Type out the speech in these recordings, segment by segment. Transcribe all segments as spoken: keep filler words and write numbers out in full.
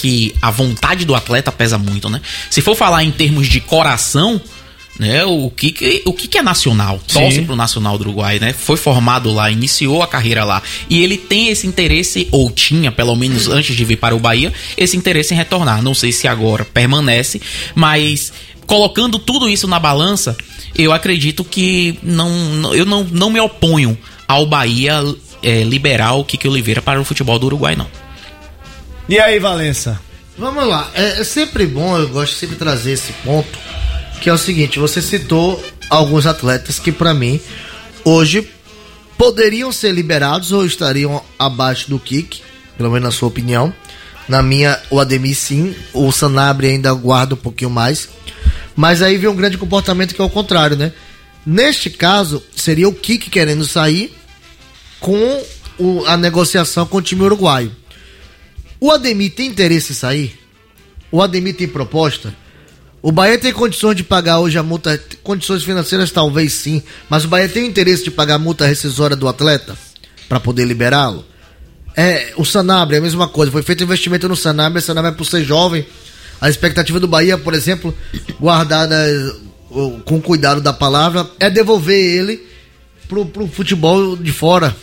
que a vontade do atleta pesa muito, né? Se for falar em termos de coração, né, o Kiki, o Kiki é nacional, torce pro Nacional do Uruguai, né? Foi formado lá, iniciou a carreira lá. E ele tem esse interesse, ou tinha, pelo menos antes de vir para o Bahia, esse interesse em retornar. Não sei se agora permanece, mas colocando tudo isso na balança, eu acredito que não, eu não, não me oponho ao Bahia é, liberar o Kiki Oliveira para o futebol do Uruguai, não. E aí, Valença? Vamos lá, é, é sempre bom, eu gosto de sempre trazer esse ponto, que é o seguinte: você citou alguns atletas que pra mim hoje poderiam ser liberados ou estariam abaixo do Kiki, pelo menos na sua opinião. Na minha, o Ademir sim, o Sanabria ainda guarda um pouquinho mais, mas aí vem um grande comportamento que é o contrário, né? Neste caso, seria o Kiki querendo sair com o, a negociação com o time uruguaio. O Ademir tem interesse em sair? O Ademir tem proposta? O Bahia tem condições de pagar hoje a multa, condições financeiras talvez sim, mas o Bahia tem interesse de pagar a multa rescisória do atleta para poder liberá-lo? É, o Sanabria é a mesma coisa, foi feito investimento no Sanabria, o Sanabria por ser jovem, a expectativa do Bahia, por exemplo, guardada com cuidado da palavra, é devolver ele pro, pro futebol de fora.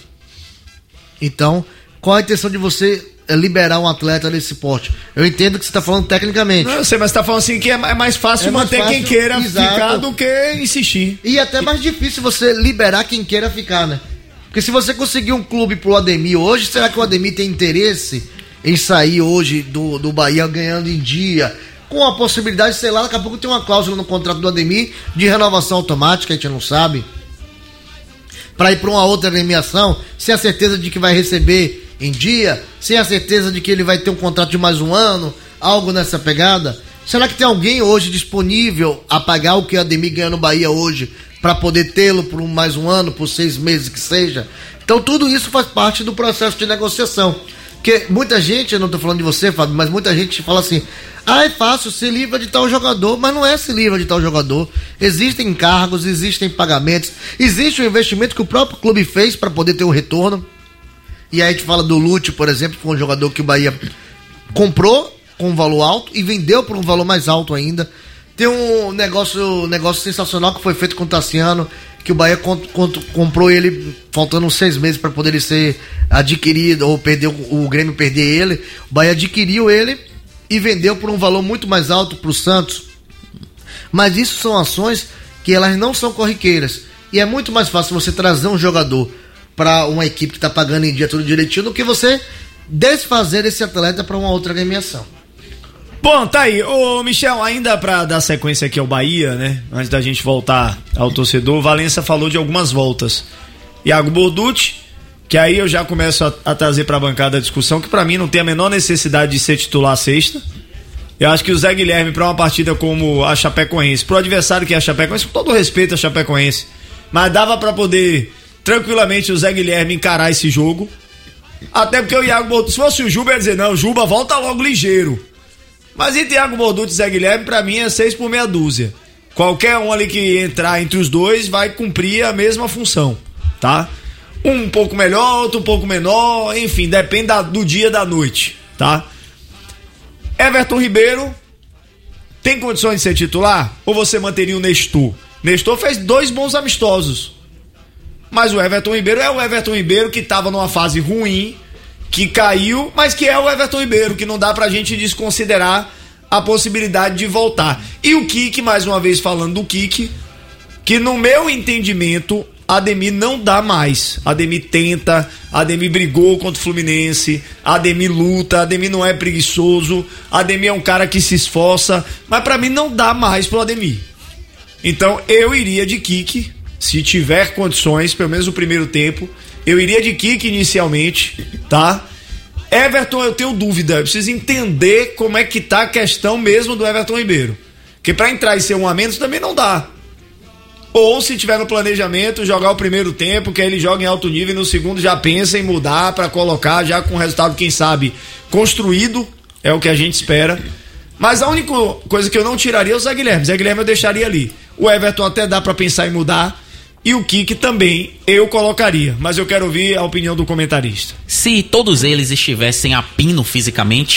Então, qual a intenção de você liberar um atleta nesse porte? Eu entendo que você está falando tecnicamente. Não, eu sei, mas você está falando assim que é mais fácil é mais manter fácil, quem queira exato, ficar do que insistir. E até mais difícil você liberar quem queira ficar, né? Porque se você conseguir um clube pro Ademir hoje, será que o Ademir tem interesse em sair hoje do, do Bahia ganhando em dia? Com a possibilidade, sei lá, daqui a pouco tem uma cláusula no contrato do Ademir de renovação automática, a gente não sabe. Para ir para uma outra agremiação, sem a certeza de que vai receber em dia, sem a certeza de que ele vai ter um contrato de mais um ano, algo nessa pegada. Será que tem alguém hoje disponível a pagar o que o Ademir ganha no Bahia hoje para poder tê-lo por mais um ano, por seis meses que seja? Então tudo isso faz parte do processo de negociação. Porque muita gente, eu não estou falando de você, Fábio, mas muita gente fala assim: ah, é fácil, se livra de tal jogador. Mas não é se livra de tal jogador. Existem encargos, existem pagamentos, existe um investimento que o próprio clube fez para poder ter um retorno. E aí a gente fala do Lúcio, por exemplo, que foi um jogador que o Bahia comprou com um valor alto e vendeu por um valor mais alto ainda. Tem um negócio, negócio sensacional que foi feito com o Tassiano, que o Bahia cont, cont, comprou ele faltando uns seis meses para poder ele ser adquirido, ou perder, o Grêmio perder ele. O Bahia adquiriu ele e vendeu por um valor muito mais alto para o Santos. Mas isso são ações que elas não são corriqueiras. E é muito mais fácil você trazer um jogador para uma equipe que está pagando em dia tudo direitinho do que você desfazer esse atleta para uma outra agremiação. Bom, tá aí. Ô, Michel, ainda pra dar sequência aqui ao Bahia, né? Antes da gente voltar ao torcedor, o Valença falou de algumas voltas. Iago Borducci, que aí eu já começo a, a trazer pra bancada a discussão, que pra mim não tem a menor necessidade de ser titular sexta. Eu acho que o Zé Guilherme, pra uma partida como a Chapecoense, pro adversário que é a Chapecoense, com todo respeito a Chapecoense, mas dava pra poder tranquilamente o Zé Guilherme encarar esse jogo. Até porque o Iago Borducci, se fosse o Juba, ia dizer, não, Juba, volta logo ligeiro. Mas em Thiago Borducci e Zé Guilherme, pra mim é seis por meia dúzia. Qualquer um ali que entrar entre os dois vai cumprir a mesma função, tá? Um um pouco melhor, outro um pouco menor, enfim, depende da, do dia da noite, tá? Everton Ribeiro tem condições de ser titular? Ou você manteria o Nestor? Nestor fez dois bons amistosos, mas o Everton Ribeiro é o Everton Ribeiro que tava numa fase ruim, que caiu, mas que é o Everton Ribeiro, que não dá pra gente desconsiderar a possibilidade de voltar. E o Kiki, mais uma vez falando do Kiki, que no meu entendimento, Ademir não dá mais. Ademir tenta, Ademir brigou contra o Fluminense, Ademir luta, Ademir não é preguiçoso, Ademir é um cara que se esforça, mas pra mim não dá mais pro Ademir. Então eu iria de Kiki, se tiver condições, pelo menos no primeiro tempo. Eu iria de Kiki inicialmente, tá? Everton, eu tenho dúvida. Eu preciso entender como é que tá a questão mesmo do Everton Ribeiro. Porque pra entrar e ser um a menos também não dá. Ou se tiver no planejamento, jogar o primeiro tempo, que aí ele joga em alto nível e no segundo já pensa em mudar pra colocar já com o resultado, quem sabe, construído. É o que a gente espera. Mas a única coisa que eu não tiraria é o Zé Guilherme. Zé Guilherme eu deixaria ali. O Everton até dá pra pensar em mudar. E o Kiki também eu colocaria, mas eu quero ouvir a opinião do comentarista. Se todos eles estivessem a pino fisicamente,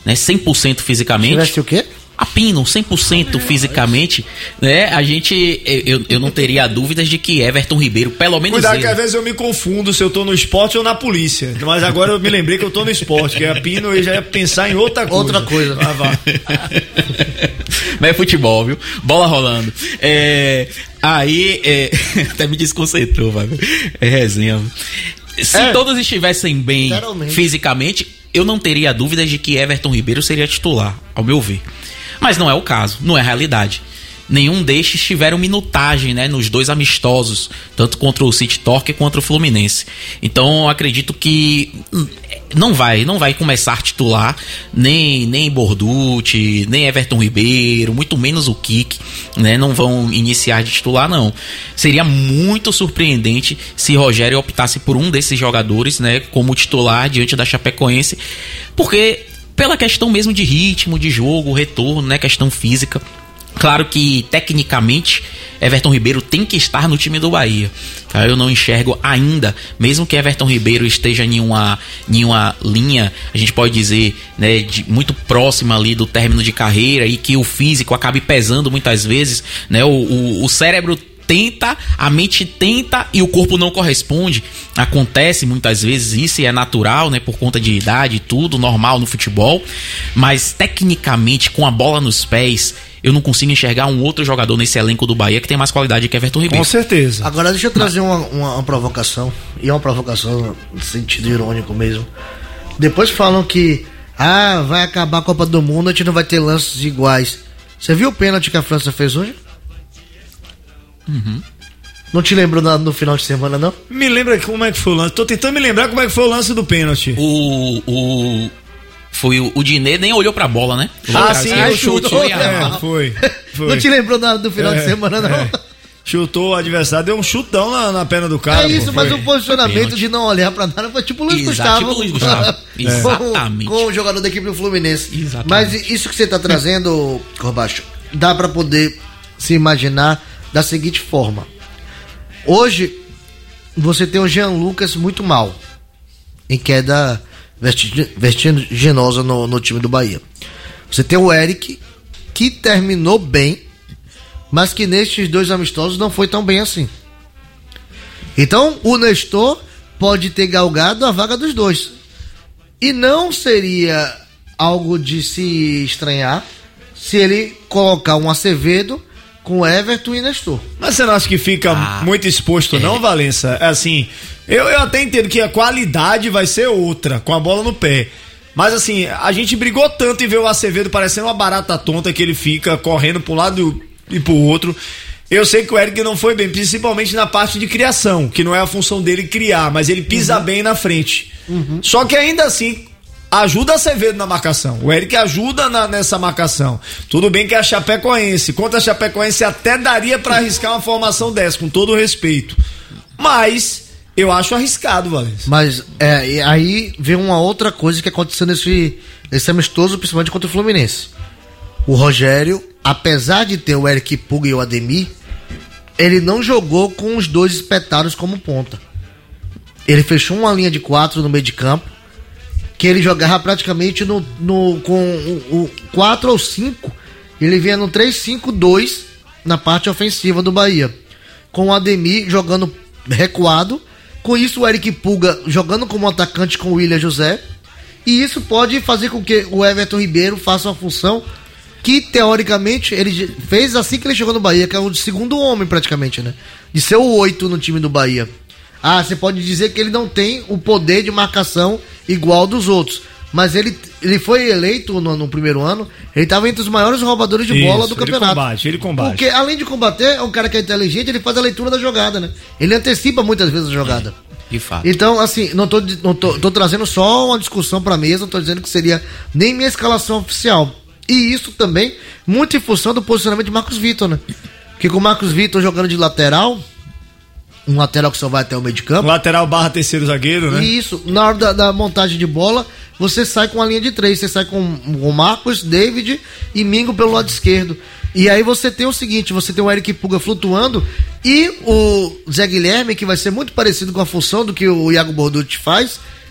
né, cem por cento fisicamente. Tivesse o quê? A Pino, cem por cento fisicamente, né? A gente, eu, eu não teria dúvidas de que Everton Ribeiro, pelo menos Cuidado ele... que às vezes eu me confundo se eu tô no esporte ou na polícia. Mas agora eu me lembrei que eu tô no esporte, que a Pino eu já ia pensar em outra coisa. Outra coisa. Ah, vá. Mas é futebol, viu? Bola rolando. É, aí, é, até me desconcentrou, vai. É resenha. Se É. todos estivessem bem Literalmente. fisicamente, eu não teria dúvidas de que Everton Ribeiro seria titular, ao meu ver. Mas não é o caso, não é a realidade. Nenhum destes tiveram minutagem, né, nos dois amistosos, tanto contra o City Torque quanto o Fluminense. Então, eu acredito que não vai, não vai começar titular nem nem Borducci, nem Everton Ribeiro, muito menos o Kik, né, não vão iniciar de titular não. Seria muito surpreendente se Rogério optasse por um desses jogadores, né, como titular diante da Chapecoense, porque pela questão mesmo de ritmo, de jogo, retorno, né, questão física. Claro que, tecnicamente, Everton Ribeiro tem que estar no time do Bahia. Eu não enxergo ainda, mesmo que Everton Ribeiro esteja em uma, em uma linha, a gente pode dizer, né, de, muito próxima ali do término de carreira e que o físico acabe pesando muitas vezes, né, o, o, o cérebro tenta, a mente tenta e o corpo não corresponde. Acontece muitas vezes isso e é natural, né, por conta de idade e tudo, normal no futebol. Mas tecnicamente, com a bola nos pés, eu não consigo enxergar um outro jogador nesse elenco do Bahia que tem mais qualidade que Everton Ribeiro. Com certeza. Agora deixa eu trazer uma, uma, uma provocação, e é uma provocação no sentido irônico mesmo. Depois falam que ah, vai acabar a Copa do Mundo, a gente não vai ter lances iguais. Você viu o pênalti que a França fez hoje? Uhum. Não te lembrou na- no final de semana, não? Me lembra como é que foi o lance. Tô tentando me lembrar como é que foi o lance do pênalti. O, o, foi o, o Diné nem olhou pra bola, né? Ah, sim, o o chute. chute. É, foi. foi. Não te lembrou na- do final É, de semana, não? é. Chutou o adversário, deu um chutão na, na perna do cara. É isso, pô, mas foi. o posicionamento Pênalti. de não olhar pra nada foi tipo o Luiz Exato, Gustavo. tipo o Luiz Gustavo. com- Exatamente. Com o jogador da equipe do Fluminense. Exatamente. Mas isso que você tá trazendo, Corbacho, dá pra poder se imaginar da seguinte forma. Hoje, você tem o Jean Lucas muito mal, em queda vertig- vertiginosa no, no time do Bahia. Você tem o Eric, que terminou bem, mas que nestes dois amistosos não foi tão bem assim. Então, o Nestor pode ter galgado a vaga dos dois. E não seria algo de se estranhar se ele colocar um Acevedo com Everton e Nestor. Mas você não acha que fica Ah, muito exposto, é. não, Valença? É assim, eu, eu até entendo que a qualidade vai ser outra, com a bola no pé. Mas assim, a gente brigou tanto em ver o Acevedo parecendo uma barata tonta que ele fica correndo para um lado e pro outro. Eu sei que o Eric não foi bem, principalmente na parte de criação, que não é a função dele criar, mas ele pisa Uhum. bem na frente. Uhum. Só que ainda assim, ajuda Acevedo na marcação. O Eric ajuda na- nessa marcação. Tudo bem que a Chapecoense, contra a Chapecoense até daria pra arriscar uma formação dessa, com todo o respeito. Mas eu acho arriscado, Valença. Mas é, e aí vem uma outra coisa que aconteceu nesse, nesse amistoso, principalmente contra o Fluminense. O Rogério, apesar de ter o Eric Puga e o Ademir, ele não jogou com os dois espetados como ponta. Ele fechou uma linha de quatro no meio de campo, que ele jogava praticamente no, no, com o, o quatro ou cinco, ele vinha no três cinco dois na parte ofensiva do Bahia, com o Ademir jogando recuado, com isso o Eric Puga jogando como atacante com o William José, e isso pode fazer com que o Everton Ribeiro faça uma função que teoricamente ele fez assim que ele chegou no Bahia, que é o segundo homem praticamente, né? De ser o oito no time do Bahia. Ah, você pode dizer que ele não tem o poder de marcação igual dos outros. Mas ele, ele foi eleito no, no primeiro ano, ele estava entre os maiores roubadores de bola do Isso, campeonato. Ele combate, ele combate. Porque além de combater, é um cara que é inteligente, ele faz a leitura da jogada, né? Ele antecipa muitas vezes a jogada. De fato. Então, assim, não tô, não tô, tô trazendo só uma discussão pra mesa, não tô dizendo que seria nem minha escalação oficial. E isso também, muito em função do posicionamento de Marcos Vitor, né? Porque com o Marcos Vitor jogando de lateral, um lateral que só vai até o meio de campo. Lateral barra terceiro zagueiro, né? E isso, na hora da, da montagem de bola, você sai com a linha de três, você sai com o Marcos, David e Mingo pelo lado esquerdo. E aí você tem o seguinte, você tem o Eric Puga flutuando e o Zé Guilherme, que vai ser muito parecido com a função do que o Iago Borducci faz,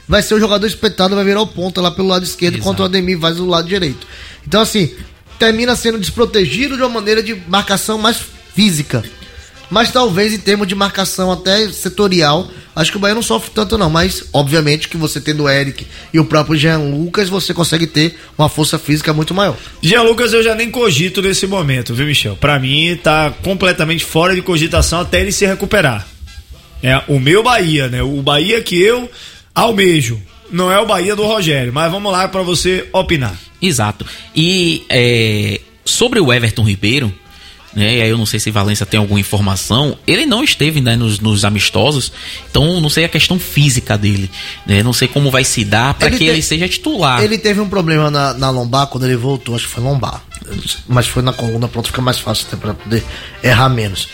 vai ser o jogador espetado, vai virar o ponta lá pelo lado esquerdo, Exato. enquanto o Ademir vai do lado direito. Então, assim, termina sendo desprotegido de uma maneira de marcação mais física. Mas talvez em termos de marcação até setorial, acho que o Bahia não sofre tanto não, mas obviamente que você tendo o Eric e o próprio Jean Lucas, você consegue ter uma força física muito maior. Jean Lucas eu já nem cogito nesse momento, viu, Michel? Pra mim tá completamente fora de cogitação até ele se recuperar. É o meu Bahia, né? O Bahia que eu almejo. Não é o Bahia do Rogério, mas vamos lá pra você opinar. Exato. E é, sobre o Everton Ribeiro, né, e aí eu não sei se Valença tem alguma informação, ele não esteve, né, nos, nos amistosos, então não sei a questão física dele, né, não sei como vai se dar para que te... ele seja titular. Ele teve um problema na, na lombar quando ele voltou, acho que foi lombar, mas foi na coluna, pronto, fica mais fácil até para poder errar menos.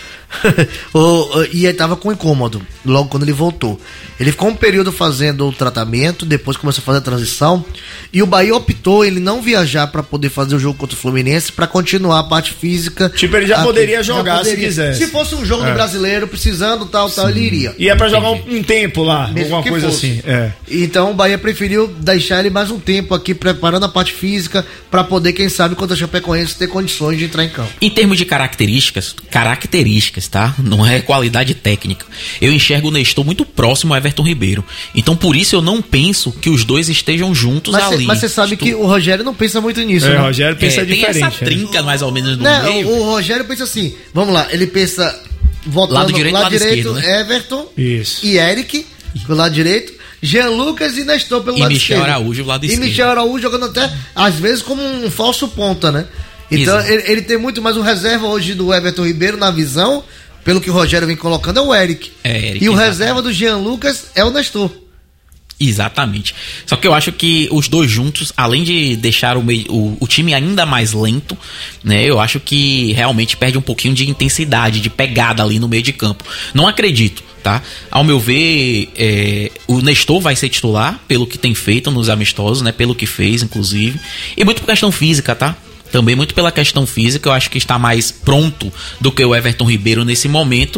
o, e ele tava com incômodo logo quando ele voltou. Ele ficou um período fazendo o tratamento, depois começou a fazer a transição, e o Bahia optou ele não viajar para poder fazer o jogo contra o Fluminense, para continuar a parte física. Tipo, ele já a, poderia jogar já poderia. se quisesse. Se fosse um jogo é. do brasileiro, precisando tal, Sim. tal, ele iria. E é para jogar um, um tempo lá, Mesmo alguma coisa fosse. assim. É. Então o Bahia preferiu deixar ele mais um tempo aqui, preparando a parte física, para poder, quem sabe, contra a Chapecoense, ter condições de entrar em campo. Em termos de características, características, tá? Não é qualidade técnica. Eu enxergo o Nestor muito próximo ao Everton Ribeiro. Então, por isso, eu não penso que os dois estejam juntos mas ali. Cê, mas você sabe Estou... que o Rogério não pensa muito nisso, é, né? O Rogério pensa é, diferente. Tem essa trinca, mais ou menos, no não, meio. O, o Rogério pensa assim, vamos lá, ele pensa... Voltando, lado direito, lado, lado direito, esquerdo, né? Everton isso. e Eric, pelo lado direito, Jean Lucas e Nestor pelo e lado Michel esquerdo. Araújo pelo lado e esquerdo. E Michel Araújo jogando até, às vezes, como um falso ponta, né? Então, ele, ele tem muito mais um reserva hoje do Everton Ribeiro na visão, pelo que o Rogério vem colocando, é o Eric. É, Eric e o exatamente. reserva do Jean Lucas é o Nestor. Exatamente. Só que eu acho que os dois juntos, além de deixar o, meio, o, o time ainda mais lento, né, eu acho que realmente perde um pouquinho de intensidade, de pegada ali no meio de campo. Não acredito, tá? Ao meu ver, é, o Nestor vai ser titular, pelo que tem feito nos amistosos, né, pelo que fez, inclusive. E muito por questão física, tá? Também muito pela questão física, eu acho que está mais pronto do que o Everton Ribeiro nesse momento.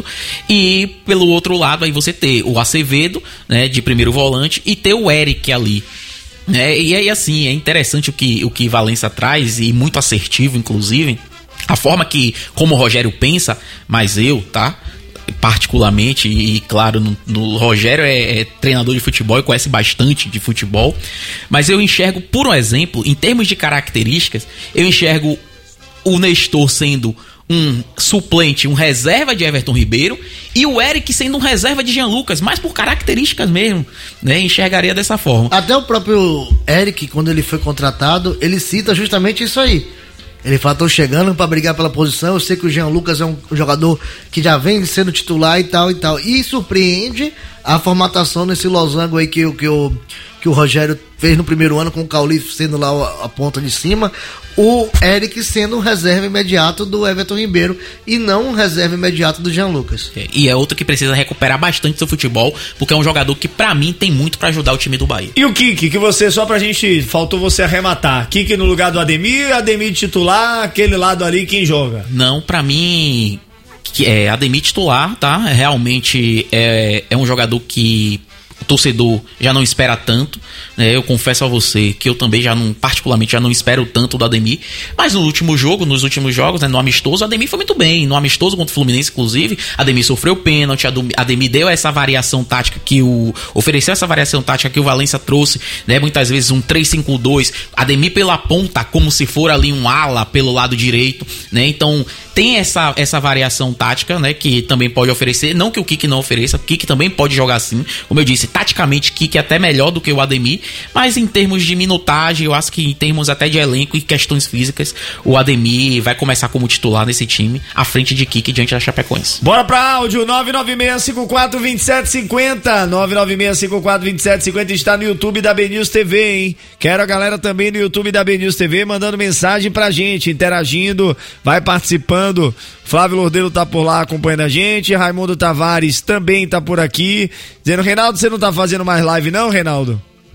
E pelo outro lado, aí você ter o Acevedo, né, de primeiro volante, e ter o Eric ali. Né? E aí, assim, é interessante o que, o que Valença traz, e muito assertivo, inclusive. A forma que, como o Rogério pensa, mas eu, tá? Particularmente, e claro, no, no Rogério é, é treinador de futebol e conhece bastante de futebol, mas eu enxergo, por um exemplo, em termos de características, eu enxergo o Nestor sendo um suplente, um reserva de Everton Ribeiro, e o Eric sendo um reserva de Jean Lucas, mas por características mesmo, né? Enxergaria dessa forma. Até o próprio Eric, quando ele foi contratado, ele cita justamente isso aí. Ele fala, tô chegando pra brigar pela posição, eu sei que o Jean Lucas é um jogador que já vem sendo titular e tal e tal. E surpreende a formatação nesse losango aí que, que, o, que o Rogério fez no primeiro ano, com o Cauli sendo lá a, a ponta de cima, o Eric sendo um reserva imediato do Everton Ribeiro e não um reserva imediato do Jean Lucas. É, e é outro que precisa recuperar bastante seu futebol, porque é um jogador que pra mim tem muito pra ajudar o time do Bahia. E o Kiki, que você, só pra gente, faltou você arrematar, Kiki no lugar do Ademir, Ademir titular, aquele lado ali, quem joga? Não, pra mim, que é Ademir titular, tá? Realmente é, é um jogador que o torcedor já não espera tanto, né? Eu confesso a você que eu também já não, particularmente já não espero tanto do Ademir, mas no último jogo, nos últimos jogos, né, no amistoso, o Ademir foi muito bem, no amistoso contra o Fluminense, inclusive, Ademir sofreu pênalti, Ademir deu essa variação tática que o, ofereceu essa variação tática que o Valença trouxe, né, muitas vezes um três cinco dois, Ademir pela ponta, como se for ali um ala pelo lado direito, né, então tem essa, essa variação tática, né, que também pode oferecer, não que o Kiki não ofereça, o Kiki também pode jogar assim, como eu disse, taticamente Kiki é até melhor do que o Ademir, mas em termos de minutagem, eu acho que em termos até de elenco e questões físicas, o Ademir vai começar como titular nesse time, à frente de Kiki diante da Chapecoense. Bora pra áudio, nove nove seis cinco quatro dois sete cinco zero, nove nove seis cinco quatro dois sete cinco zero, está no YouTube da B News T V, hein? Quero a galera também no YouTube da B News T V mandando mensagem pra gente, interagindo, vai participando. Flávio Lordeiro tá por lá acompanhando a gente, Raimundo Tavares também tá por aqui, dizendo, Reinaldo, você não tá fazendo mais live não, Reinaldo? Não, tô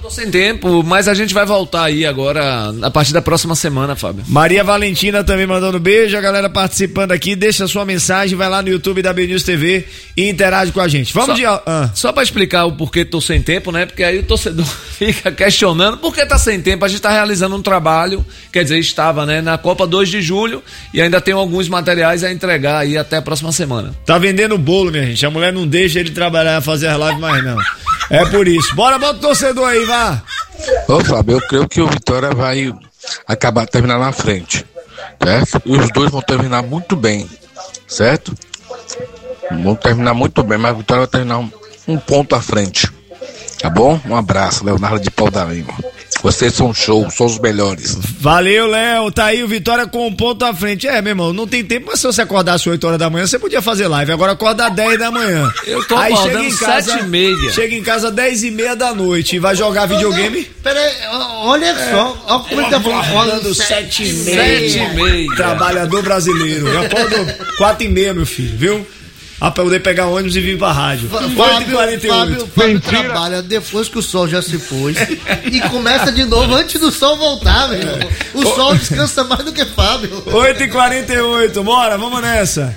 tô sem tempo, mas a gente vai voltar aí agora, a partir da próxima semana, Fábio. Maria Valentina também mandando beijo, a galera participando aqui, deixa sua mensagem, vai lá no YouTube da B News T V e interage com a gente. Vamos só, de... Ah. Só pra explicar o porquê tô sem tempo, né? Porque aí o torcedor fica questionando por que tá sem tempo. A gente tá realizando um trabalho, quer dizer, estava, né, na Copa dois de julho e ainda tem alguns materiais a entregar aí até a próxima semana. Tá vendendo bolo, minha gente, a mulher não deixa ele trabalhar, fazer as lives mais não. É por isso. Bora, bota o torcedor aí, vá. Ô, Fábio, eu creio que o Vitória vai acabar terminar na frente, certo? E os dois vão terminar muito bem, certo? Vão terminar muito bem, mas o Vitória vai terminar um, um ponto à frente. Tá bom? Um abraço, Leonardo de Pau da Lima. Vocês são show, são os melhores. Valeu, Léo. Tá aí o Vitória com um ponto à frente. É, meu irmão, não tem tempo, mas se você acordasse oito horas da manhã, você podia fazer live. Agora acorda às dez da manhã. Eu tô aí acordando chega em casa, sete e meia. Chega em casa dez e meia da noite e vai jogar videogame. Peraí, olha é. só. Olha como ele tá falando. sete e meia. sete e meia. Trabalhador brasileiro. Eu acordo quatro e meia, meu filho, viu? Ah, pra poder pegar ônibus e vir pra rádio. Fábio, Fábio, Fábio, Fábio trabalha depois que o sol já se pôs e começa de novo antes do sol voltar, meu irmão. O sol descansa mais do que Fábio. oito e quarenta e oito, bora, vamos nessa.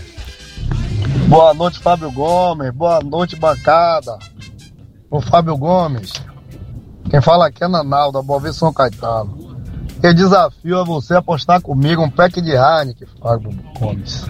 Boa noite, Fábio Gomes. Boa noite, bancada. Ô, Fábio Gomes. Quem fala aqui é Nanal, da Boa Vista São Caetano. Eu desafio a você apostar comigo um pack de Heineken, Fábio Gomes.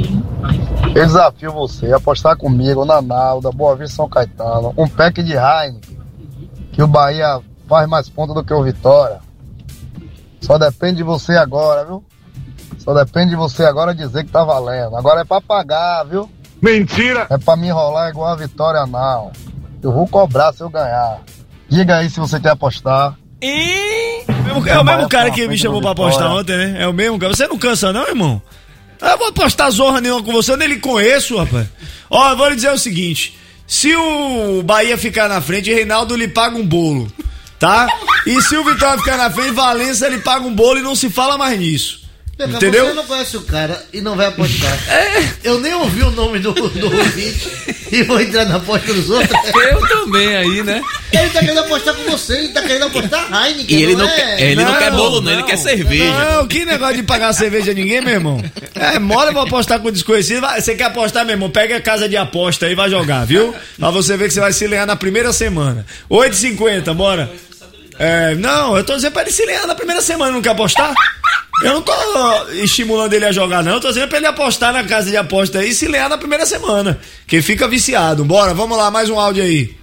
Eu desafio você a apostar comigo na Nalda, Boa Vista São Caetano, um pack de Heineken, que o Bahia faz mais ponto do que o Vitória. Só depende de você agora, viu? Só depende de você agora dizer que tá valendo. Agora é pra pagar, viu? Mentira! É pra me enrolar igual a Vitória, não. Eu vou cobrar se eu ganhar. Diga aí se você quer apostar. E... É o mesmo cara que me chamou pra apostar ontem, né? É o mesmo cara. Você não cansa não, irmão? Eu vou apostar zorra nenhuma com você, eu nem lhe conheço, rapaz. Ó, eu vou lhe dizer o seguinte: se o Bahia ficar na frente, Reinaldo lhe paga um bolo, tá? E se o Vitória ficar na frente, Valença lhe paga um bolo e não se fala mais nisso. Entendeu? Você não conhece o cara e não vai apostar. É. Eu nem ouvi o nome do, do ouvinte e vou entrar na aposta dos outros. Eu também aí, né? Ele tá querendo apostar com você, ele tá querendo apostar Heineken. E ele não, não é... quer, ele não, não quer bolo, não, ele quer cerveja. Não, que negócio de pagar cerveja a ninguém, meu irmão. É, mora, eu vou apostar com desconhecido. Vai, você quer apostar, meu irmão? Pega a casa de aposta aí e vai jogar, viu? Pra você ver que você vai se lenhar na primeira semana. oito e cinquenta, bora. É, não, eu tô dizendo pra ele se lenhar na primeira semana, não quer apostar? Eu não tô estimulando ele a jogar, não. Eu tô dizendo pra ele apostar na casa de aposta aí e se lenhar na primeira semana. Que fica viciado. Bora, vamos lá, mais um áudio aí.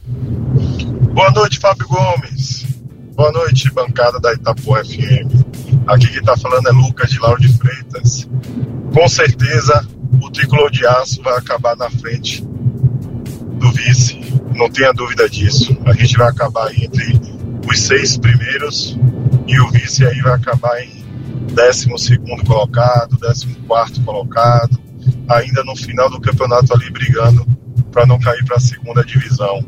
Boa noite, Fábio Gomes. Boa noite, bancada da Itapuã F M. Aqui quem tá falando é Lucas de Lauro de Freitas. Com certeza, o Tricolor de Aço vai acabar na frente do vice. Não tenha dúvida disso. A gente vai acabar entre os seis primeiros e o vice aí vai acabar em décimo segundo colocado, décimo quarto colocado, ainda no final do campeonato ali brigando para não cair para a segunda divisão,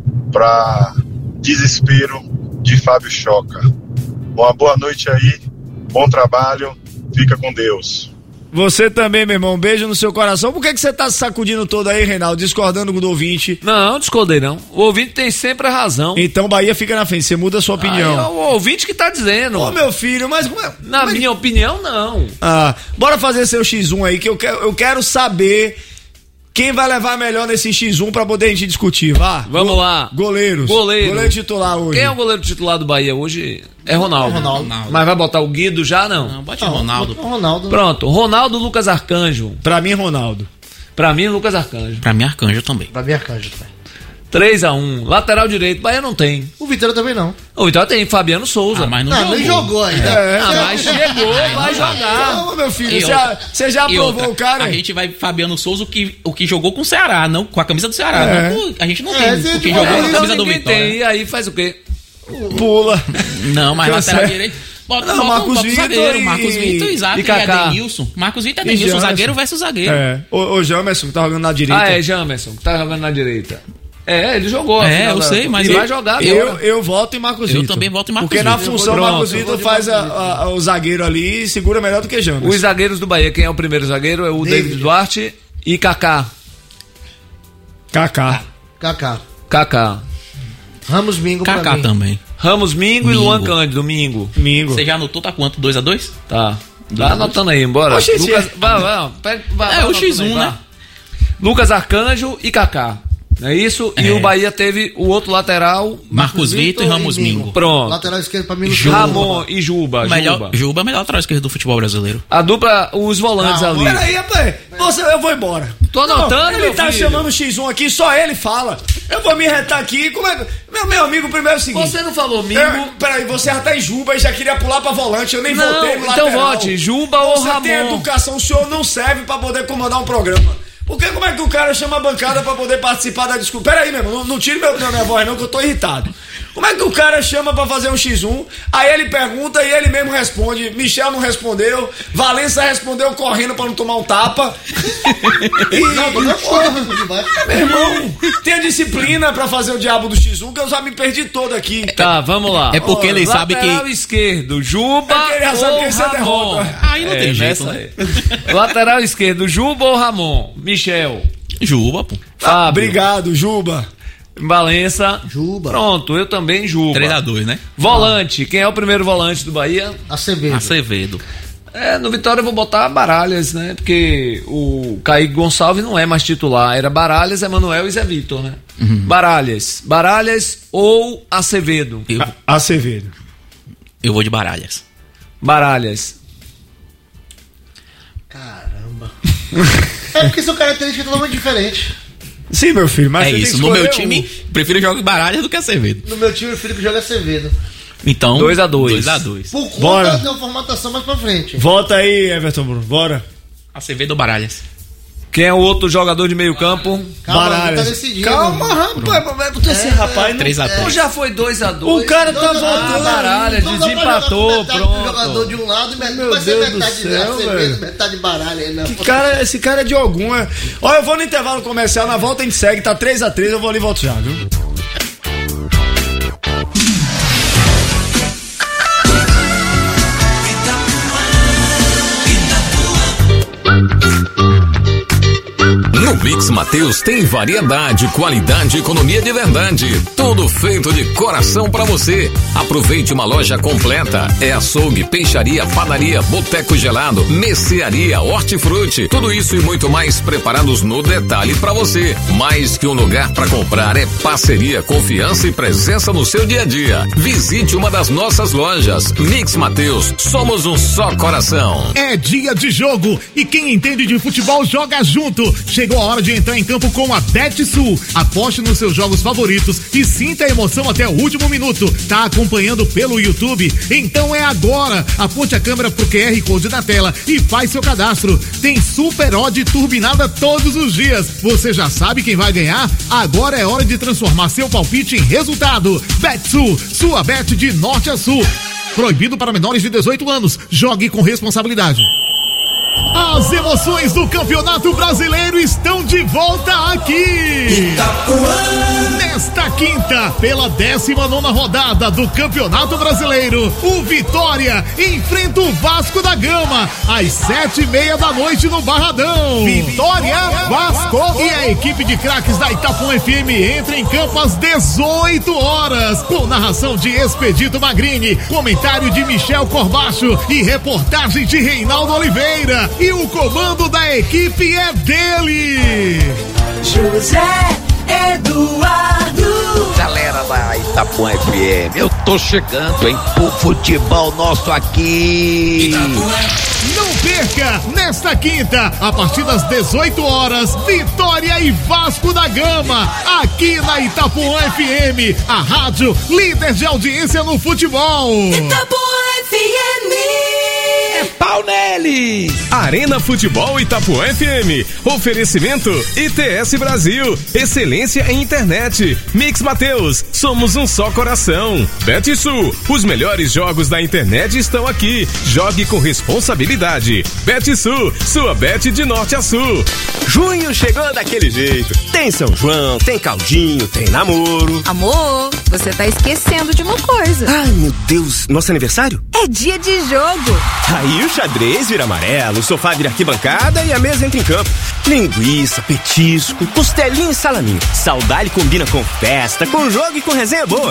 para desespero de Fábio Choca. Uma boa noite aí, bom trabalho, fica com Deus. Você também, meu irmão, um beijo no seu coração. Por que, que você tá se sacudindo todo aí, Reinaldo, discordando do ouvinte? Não, discordei não. O ouvinte tem sempre a razão. Então o Bahia fica na frente, você muda a sua opinião. Ah, é o ouvinte que tá dizendo. Ô, meu filho, mas... Na mas... minha opinião, não. Ah, bora fazer seu xis um aí, que eu quero, eu quero saber quem vai levar melhor nesse xis um pra poder a gente discutir, vá. Vamos Go- lá. Goleiros. Goleiro. Goleiro titular hoje. Quem é o goleiro titular do Bahia hoje? É Ronaldo. É Ronaldo. Mas vai botar o Guido já, não? Não, bote o Ronaldo. O Ronaldo. Pronto, Ronaldo, Lucas Arcanjo. Pra mim, Ronaldo. Pra mim, Lucas Arcanjo. Pra mim, Arcanjo também. Pra mim, Arcanjo. três a um. Lateral direito, Bahia não tem. O Vitória também não. O Vitória tem Fabiano Souza. Ah, mas não, Não, jogou. nem jogou ainda. É, Ah, mas chegou, vai jogar. Não, meu filho, E você outra- já, você já E aprovou outra, o cara? A gente vai Fabiano Souza, o que, o que jogou com o Ceará, não com a camisa do Ceará. É. Não, a gente não É, tem se o que ele jogou for- com a Então camisa do ninguém Vitória. tem. E aí faz o quê? Pula. Não, mas Tá lateral certo. direito. Bota, Não, bota, Marcos bota o Vitor zagueiro. e- Marcos Vitor, Isaac e e, Kaká. Edenilson. Marcos Vitor e E Edenilson, Jamerson. zagueiro versus zagueiro. É. O, o Jamerson que tá jogando na direita. Ah, é Jamerson, que tá jogando na direita. É, ele jogou. É, afinal eu da- sei, mas ele eu- vai jogar Eu, agora. eu voto em Marcos Eu Vitor. também voto em Marcos Porque na Vitor. função Pronto. Marcos Vitor faz a, a- a- o zagueiro ali e segura melhor do que Jamerson. Os zagueiros do Bahia, quem é o primeiro zagueiro? É o David, David. Duarte e Kaká. Kaká. Kaká. Kaká. Ramos Mingo pra Kaká mim. também. Ramos Mingo, Mingo. e Luan Cândido, Mingo. Mingo. Você já anotou, tá quanto? dois a dois? Tá. Tá anotando aí, embora. Oxe, Lucas, sim. vai, vai, vai, vai, É, vai o X um, anotando aí, né? vai. Lucas Arcanjo e Kaká. Não é isso? E É. o Bahia teve o outro lateral. Marcos Vitor e Ramos Mingo. Pronto. Lateral esquerdo pra mim no Juba. Ramon e Juba. Melhor, Juba. Juba é o melhor lateral esquerdo do futebol brasileiro. A dupla, os volantes Não, ali. Peraí, rapaz. Você, eu vou embora. Tô anotando, Não, ele meu tá filho. chamando o X um aqui, só ele fala. Eu vou me retar aqui. Como é que... Meu, meu amigo, primeiro é o seguinte. Você não falou Mingo? Eu, peraí, você já tá em Juba e já queria pular pra volante. Eu nem Não, votei no então lateral. vote, Juba ou Você tem Ramon. educação, o senhor não serve pra poder comandar um programa. Porque como é que o cara chama a bancada pra poder participar da discussão? Peraí, meu irmão, não, não tire meu, meu, minha voz não, que eu tô irritado. Como é que o cara chama pra fazer um X um, aí ele pergunta e ele mesmo responde, Michel não respondeu, Valença respondeu correndo pra não tomar um tapa. E, meu irmão, tenha disciplina pra fazer o diabo do X um, que eu já me perdi todo aqui. Tá, vamos lá. É porque ele sabe Lateral que- esquerdo, Juba É que ele já sabe ou que isso é Ramon? derrota. Aí não tem jeito, nessa né? aí. Lateral esquerdo, Juba ou Ramon? Michel. Juba, pô. Fábio. Obrigado, Juba. Valença. Juba. Pronto, eu também Juba. três a dois, né? Volante. Quem é o primeiro volante do Bahia? Acevedo. Acevedo. É, no Vitória eu vou botar Baralhas, né? Porque o Kaique Gonçalves não é mais titular. Era Baralhas, Emanuel e Zé Vitor, né? Baralhas. Baralhas ou Acevedo? Eu, A- Acevedo. eu vou de Baralhas. Baralhas. Caramba. É porque são características totalmente diferentes. Sim, meu filho, mas É você tem isso. que No meu escolher time, prefiro jogar Baralhas do que Acevedo. No meu time, o Felipe joga Acevedo. Então, dois a dois. dois a dois. Por conta Bora. da formatação mais pra frente. um. Volta aí, Everton Bruno, bora. Acevedo ou Baralhas? Quem é o outro jogador de meio campo? Calma, Baralhas. não tá decidindo. Calma, rapaz, porque esse rapaz não... três a Ou três. já foi dois a dois? O cara tá Não, não, voltando. não, Baralhas, não dá pra desempatou, jogar com metade do pronto. jogador de um lado e metade, Meu vai ser Deus do metade de céu, Acevedo, velho. metade de Baralha aí, não. Que cara, esse cara é de algum, é... Olha, eu vou no intervalo comercial, na volta a gente segue, tá três a três, eu vou ali e volto já, viu? No Mix Mateus tem variedade, qualidade e economia de verdade. Tudo feito de coração pra você. Aproveite uma loja completa. É açougue, peixaria, padaria, boteco gelado, mercearia, hortifruti. Tudo isso e muito mais preparados no detalhe pra você. Mais que um lugar pra comprar, é parceria, confiança e presença no seu dia a dia. Visite uma das nossas lojas. Mix Mateus, somos um só coração. É dia de jogo e quem entende de futebol joga junto. Chegou a hora de entrar em campo com a BetSul. Aposte nos seus jogos favoritos e sinta a emoção até o último minuto. Tá acompanhando pelo YouTube? Então é agora. Aponte a câmera pro Q R Code da tela e faz seu cadastro. Tem super odd turbinada todos os dias. Você já sabe quem vai ganhar? Agora é hora de transformar seu palpite em resultado. BetSul, sua bet de norte a sul. Proibido para menores de dezoito anos. Jogue com responsabilidade. As emoções do Campeonato Brasileiro estão de volta aqui. Nesta quinta, pela décima nona rodada do Campeonato Brasileiro, o Vitória enfrenta o Vasco da Gama às sete e meia da noite no Barradão. Vitória, Vasco e a equipe de craques da Itapuã F M entra em campo às dezoito horas, com narração de Expedito Magrini, comentário de Michel Corbacho e reportagem de Reinaldo Oliveira. E o comando da equipe é dele, José Eduardo. Galera da Itapuã F M, eu tô chegando, hein, pro futebol nosso aqui. Não perca, nesta quinta, a partir das dezoito horas, Vitória e Vasco da Gama, aqui na Itapuã F M, a rádio líder de audiência no futebol. Itapuã F M. É pau neles! Arena Futebol Itapuã F M. Oferecimento I T S Brasil. Excelência em internet. Mix Mateus. Somos um só coração. BetSul. Os melhores jogos da internet estão aqui. Jogue com responsabilidade. BetSul. Sua bet de norte a sul. Junho chegou daquele jeito. Tem São João, tem caldinho, tem namoro. Amor, você tá esquecendo de uma coisa. Ai, meu Deus. Nosso aniversário? É dia de jogo. Aí o xadrez vira amarelo, o sofá vira arquibancada e a mesa entra em campo. Linguiça, petisco, costelinha e salaminho. Saudade combina com festa, com jogo e com resenha boa.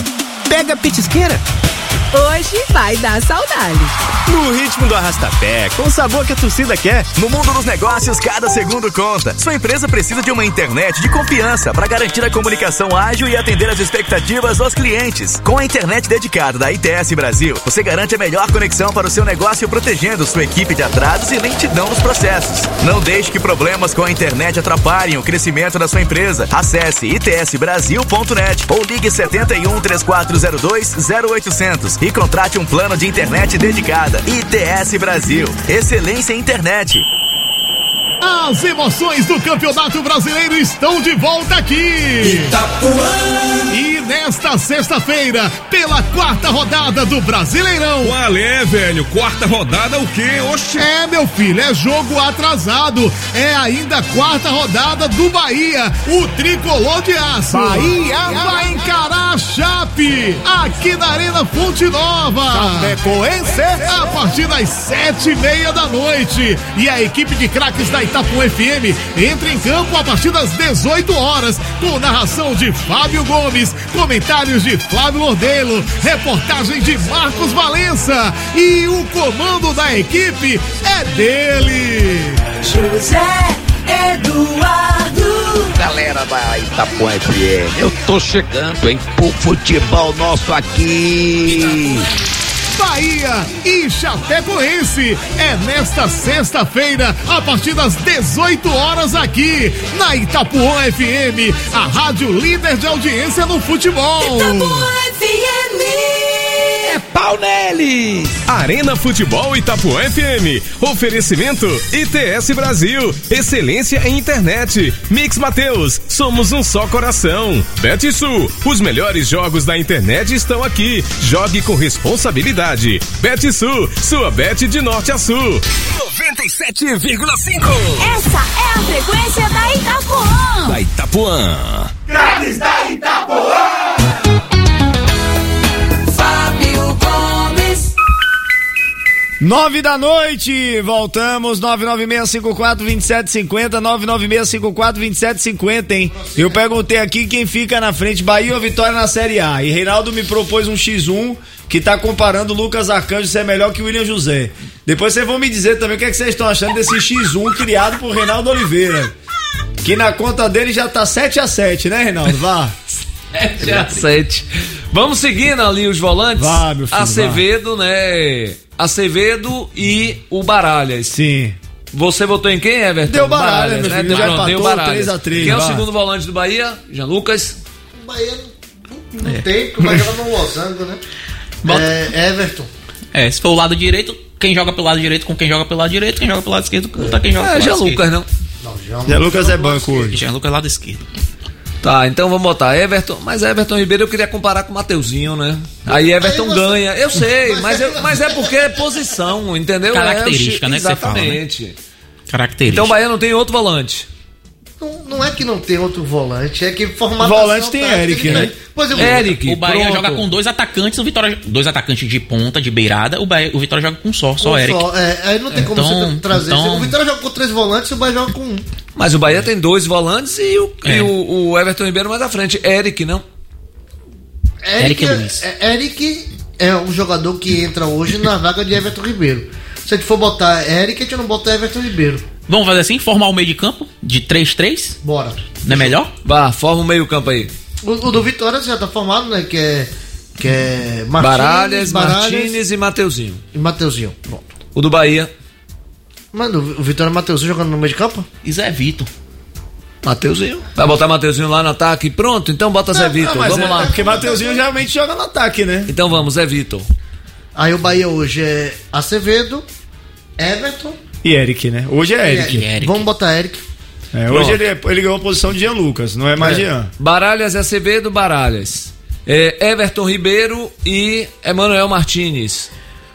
Pega a petisqueira. Hoje vai dar saudade. No ritmo do arrastapé, com o sabor que a torcida quer. No mundo dos negócios, cada segundo conta. Sua empresa precisa de uma internet de confiança para garantir a comunicação ágil e atender as expectativas dos clientes. Com a internet dedicada da I T S Brasil, você garante a melhor conexão para o seu negócio, protegendo sua equipe de atrasos e lentidão nos processos. Não deixe que problemas com a internet atrapalhem o crescimento da sua empresa. Acesse i t s brasil ponto net ou ligue sete um, três quatro zero dois, zero oitocentos e contrate um plano de internet dedicada. I T S Brasil. Excelência em internet. As emoções do Campeonato Brasileiro estão de volta aqui. Itapuã. E nesta sexta-feira, pela quarta rodada do Brasileirão. Qual é, velho? Quarta rodada o quê? Oxi. É, meu filho, é jogo atrasado. É ainda a quarta rodada do Bahia, o tricolor de aço. Bahia vai encarar a Chape, aqui na Arena Fonte Nova. Chapecoense, a partir das sete e meia da noite. E a equipe de craques da Itapuã F M entra em campo a partir das dezoito horas, com narração de Fábio Gomes, comentários de Flávio Lordelo, reportagem de Marcos Valença e o comando da equipe é dele, José Eduardo. Galera da Itapuã F M, eu tô chegando, hein, pro futebol nosso aqui. Bahia e Chapecoense é nesta sexta-feira a partir das dezoito horas aqui na Itapuã F M, a rádio líder de audiência no futebol. Itapuã F M. É pau neles! Arena Futebol Itapuã F M. Oferecimento I T S Brasil. Excelência em internet. Mix Mateus. Somos um só coração. Betsul. Os melhores jogos da internet estão aqui. Jogue com responsabilidade. Betsul. Sua bet de norte a sul. noventa e sete vírgula cinco. Essa é a frequência da Itapuã. Da Itapuã. Craques da Itapuã. Nove da noite, voltamos, nove nove seis cinco quatro, dois sete cinco zero, nove nove seis cinco quatro, dois sete cinco zero, hein? Eu perguntei aqui quem fica na frente, Bahia ou Vitória na Série A, e Reinaldo me propôs um xis um que tá comparando o Lucas Arcanjo ser melhor que o William José. Depois vocês vão me dizer também o que é que vocês estão achando desse xis um criado por Reinaldo Oliveira, que na conta dele já tá sete a sete, né, Reinaldo? Vá. sete a sete. Vamos seguindo ali os volantes. Vá, meu filho, Acevedo, vá. né? Acevedo e o Baralhas. Sim. Você votou em quem, Everton? Deu Baralhas, meu né? filho, Deu, já pronto, deu empatou Baralhas. três a três. Quem é o vá. segundo volante do Bahia? Jean Lucas. O Bahia não, não é. tem, porque o Bahia joga no losango, né? Bota. É, Everton. É, se for o lado direito, quem joga pelo lado direito com quem joga pelo lado direito, quem joga pelo lado esquerdo tá quem joga É, pelo Jean lado Lucas, esquerdo. não. Não, Jean, Jean Lucas é banco hoje. Jean Lucas é lado esquerdo. Tá, então vamos botar Everton, mas Everton Ribeiro eu queria comparar com o Mateuzinho, né? Aí Everton Aí você... ganha, eu sei, mas, eu, mas é porque é posição, entendeu? Característica, é, né, que você fala, né? Exatamente. Característica. Então o Bahia não tem outro volante. Não, não é que não tem outro volante, é que formatação... Volante tem tática Eric, ele né? tem. Pois eu, Eric, O Bahia pronto. joga com dois atacantes, o Vitória dois atacantes de ponta, de beirada, o, Bahia, o Vitória joga com um só, só um Eric. só, é, aí não tem como Então- você trazer. então- O Vitória joga com três volantes e o Bahia joga com um. Mas o Bahia tem dois volantes e o, É. e o, o Everton Ribeiro mais à frente. Eric, não? Eric é, Luiz. é- Eric é um jogador que entra hoje na vaga de Everton Ribeiro. Se a gente for botar Eric, a gente não bota Everton Ribeiro. Vamos fazer assim, formar o meio de campo de três três? Bora. Não é melhor? Vá, forma o meio campo aí. O, o do Vitória já tá formado, né? Que é. Que é Martínez, Baralhas, Baralhas Martínez e Mateuzinho. e Mateuzinho. Pronto. O do Bahia, Mano, o Vitória e Mateuzinho jogando no meio de campo? E Zé Vitor. Mateuzinho. Vai botar Mateuzinho lá no ataque? Pronto, então bota Zé Vitor. Mas Vamos é, lá. é porque Mateuzinho geralmente joga no ataque, né? Então vamos, Zé Vitor. Aí o Bahia hoje é Acevedo, Everton E Eric, né? Hoje é e Eric. Eric. Vamos botar Eric. É, Pronto. hoje ele, é- ele ganhou a posição de Jean Lucas, não é mais É. Jean. Baralhas e Acevedo, Baralhas. É, Everton Ribeiro e Emanuel Martínez.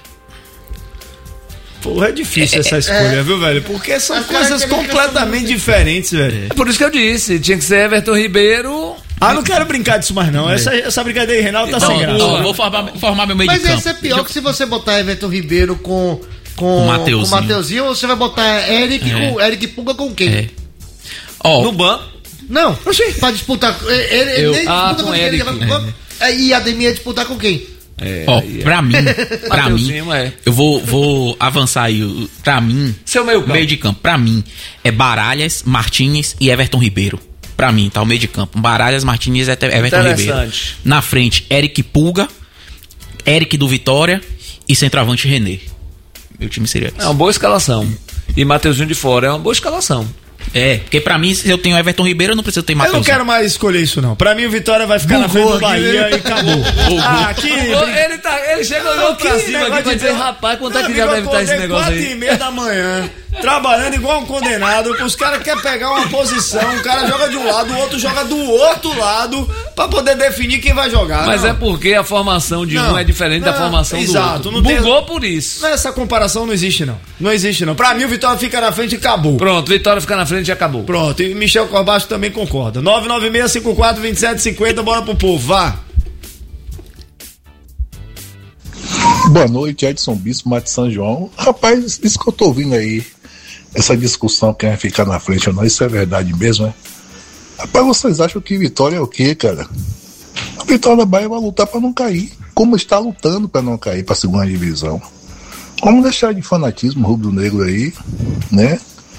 Porra, é difícil essa escolha, viu, velho? Porque são As coisas características completamente diferentes, velho. É por isso que eu disse, tinha que ser Everton Ribeiro. Ah, não quero brincar disso mais, não. Essa, essa brincadeira aí, Reinaldo, tá Então, sem graça. ó, vou formar, formar meu meio Mas de campo. esse é pior que se você botar Everton Ribeiro com. Com O Mateuzinho. com o Mateuzinho, ou você vai botar Eric É. com Eric Pulga com quem? É. Ó, No banco. Não, pra disputar. Ele, ele Eu- nem Ah, disputa com ninguém, ele Eric. vai com- E Ademir ia disputar com quem? É, Ó, é. pra mim, pra mim, é. eu vou, vou avançar aí. Pra mim, seu meio, meio de campo, pra mim, é Baralhas, Martínez e Everton Ribeiro. Pra mim, tá o meio de campo. Baralhas, Martínez e Everton Ribeiro. Na frente, Eric Pulga, Eric do Vitória e centroavante René. Meu time seria esse. É uma boa escalação. E Mateuzinho de fora é uma boa escalação. É, porque pra mim, se eu tenho Everton Ribeiro, eu não preciso ter Matheus. Eu não quero mais escolher isso, não. Pra mim, o Vitória vai ficar Bugou, na frente do Bahia e acabou. Ah, aqui... Ele, tá, ele chega olhando pra cima aqui pra dizer, rapaz, quanto é que já deve estar esse negócio aí? quatro e meia da manhã, trabalhando igual um condenado, os caras querem pegar uma posição, o cara joga de um lado, o outro joga do outro lado, pra poder definir quem vai jogar. Mas não. é porque a formação de não, um é diferente não, da formação exato, do outro. Não Bugou tem... por isso. Essa comparação não existe, não. Não existe, não. Pra mim, o Vitória fica na frente e acabou. Pronto, Vitória fica na frente e acabou. Pronto, e Michel Corbacho também concorda. nove nove seis cinco quatro dois sete cinco zero, bora pro povo, vá. Boa noite, Edson Bispo, Mate São João. Rapaz, isso que eu tô ouvindo aí, essa discussão, quem vai ficar na frente ou não, isso é verdade mesmo, né? Rapaz, vocês acham que Vitória é o quê, cara? A Vitória da Bahia vai lutar pra não cair, como está lutando pra não cair pra segunda divisão. Vamos deixar de fanatismo rubro-negro aí, né?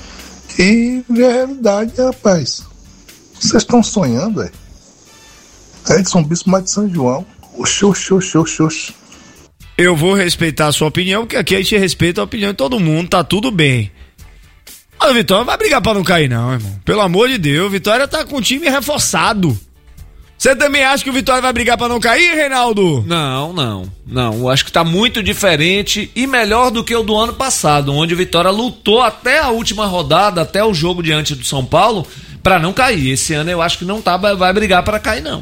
E ver a realidade, rapaz. Vocês estão sonhando, é? Edson Bispo, Mate São João. Oxô, oxô, oxô, oxô. Eu vou respeitar a sua opinião, porque aqui a gente respeita a opinião de todo mundo, tá tudo bem. Mas o Vitória não vai brigar pra não cair, não, irmão. Pelo amor de Deus, o Vitória tá com o time reforçado. Você também acha que o Vitória vai brigar pra não cair, Reinaldo? Não, não, não. Eu acho que tá muito diferente e melhor do que o do ano passado, onde o Vitória lutou até a última rodada, até o jogo diante do São Paulo, pra não cair. Esse ano eu acho que não tá, vai brigar pra cair, não.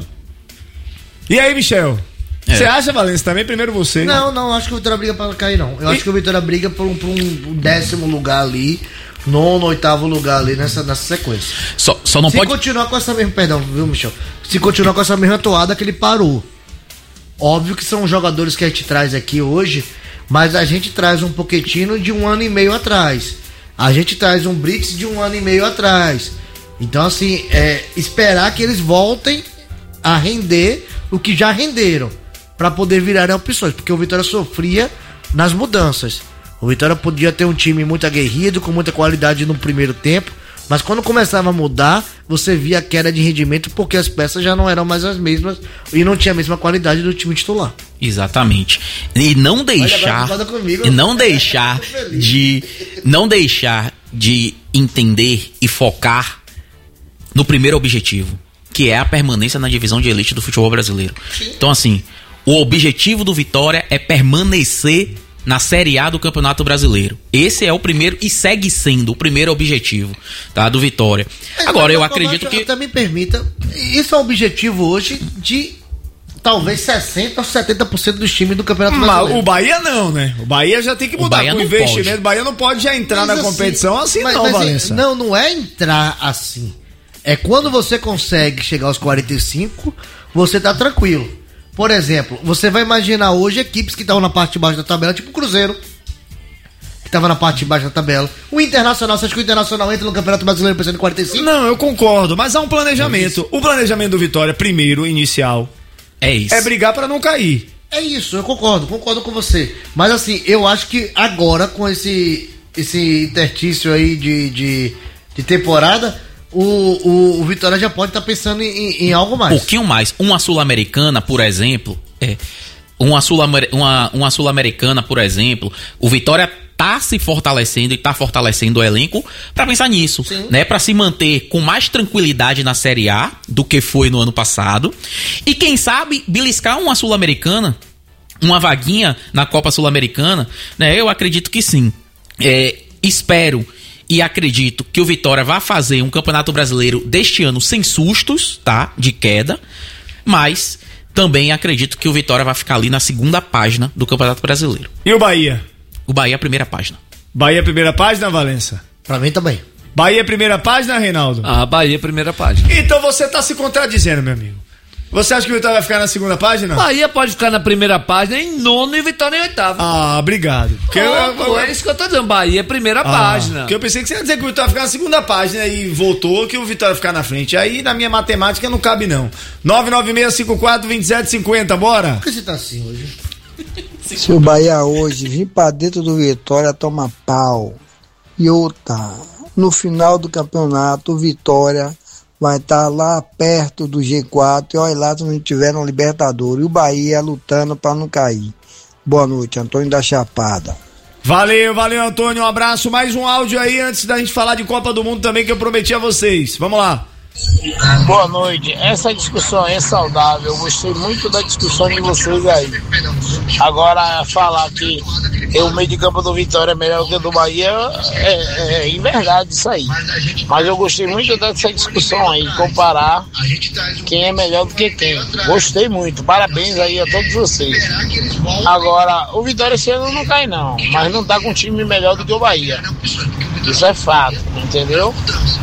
E aí, Michel? Você é. acha, Valência, também? Primeiro você. Não, não, acho que o Vitória briga pra cair, não. Eu e... acho que o Vitória briga por um, por um décimo lugar ali, nono, oitavo lugar ali nessa, nessa sequência. Só, só não Se pode... continuar com essa mesma, perdão, viu, Michel? Se continuar com essa mesma toada que ele parou. Óbvio que são jogadores que a gente traz aqui hoje, mas a gente traz um Pochettino de um ano e meio atrás. A gente traz um Brits de um ano e meio atrás. Então, assim, é, esperar que eles voltem a render o que já renderam, para poder virarem opções, porque o Vitória sofria nas mudanças. O Vitória podia ter um time muito aguerrido, com muita qualidade no primeiro tempo, mas quando começava a mudar, você via a queda de rendimento, porque as peças já não eram mais as mesmas e não tinha a mesma qualidade do time titular. Exatamente. E não deixar, Olha, comigo, e não deixar de não deixar de entender e focar no primeiro objetivo, que é a permanência na divisão de elite do futebol brasileiro. Sim. Então, assim, o objetivo do Vitória é permanecer na Série A do Campeonato Brasileiro. Esse é o primeiro e segue sendo o primeiro objetivo, tá, do Vitória. É, Agora, eu acredito que... Também permita, isso é o objetivo hoje de talvez sessenta ou setenta por cento dos times do Campeonato Brasileiro. Mas o Bahia não, né? O Bahia já tem que mudar com o investimento. Pode. O Bahia não pode já entrar mas na assim, competição assim mas, não, mas, Valença. Não, não é entrar assim. É quando você consegue chegar aos quarenta e cinco, você tá tranquilo. Por exemplo, você vai imaginar hoje equipes que estavam na parte de baixo da tabela, tipo o Cruzeiro, que estava na parte de baixo da tabela. O Internacional, você acha que o Internacional entra no Campeonato Brasileiro pensando em quarenta e cinco? Não, eu concordo, mas há um planejamento. É o planejamento do Vitória, primeiro, inicial, é isso. É brigar para não cair. É isso, eu concordo, concordo com você. Mas assim, eu acho que agora, com esse, esse interstício aí de, de, de temporada... O, o, o Vitória já pode estar tá pensando em, em algo mais. Um pouquinho mais. Uma Sul-Americana, por exemplo. É, uma Sul-Americana, uma, uma Sul-Americana, por exemplo. O Vitória tá se fortalecendo e tá fortalecendo o elenco para pensar nisso, Sim. né? Para se manter com mais tranquilidade na Série A do que foi no ano passado. E quem sabe beliscar uma Sul-Americana, uma vaguinha na Copa Sul-Americana, né? Eu acredito que sim. É, espero e acredito que o Vitória vai fazer um Campeonato Brasileiro deste ano sem sustos, tá? De queda. Mas também acredito que o Vitória vai ficar ali na segunda página do Campeonato Brasileiro. E o Bahia? O Bahia é a primeira página. Bahia é a primeira página, Valença? Pra mim também. Bahia é a primeira página, Reinaldo? Ah, Bahia é a primeira página. Então você tá se contradizendo, meu amigo. Você acha que o Vitória vai ficar na segunda página? Bahia pode ficar na primeira página em nono e Vitória em oitavo. Ah, obrigado. Porque oh, eu, eu, eu, é isso que eu tô dizendo, Bahia é primeira ah, página. Porque eu pensei que você ia dizer que o Vitória ia ficar na segunda página e voltou que o Vitória ia ficar na frente. Aí na minha matemática não cabe não. nove nove seis cinco quatro dois sete cinco zero, bora? Por que você tá assim hoje? Se o Bahia hoje vir pra dentro do Vitória, toma pau. E outra, no final do campeonato, o Vitória vai estar tá lá perto do G quatro e olha lá se não tiver no Libertadores. E o Bahia lutando para não cair. Boa noite, Antônio da Chapada. Valeu, valeu, Antônio. Um abraço. Mais um áudio aí antes da gente falar de Copa do Mundo também que eu prometi a vocês. Vamos lá. Boa noite. Essa discussão é saudável. Eu gostei muito da discussão de vocês aí. Agora, falar que o meio de campo do Vitória é melhor que o do Bahia é, é, é verdade isso aí. Mas eu gostei muito dessa discussão aí, comparar quem é melhor do que quem. Gostei muito. Parabéns aí a todos vocês. Agora, o Vitória esse ano não cai não, mas não tá com um time melhor do que o Bahia. Isso é fato, entendeu?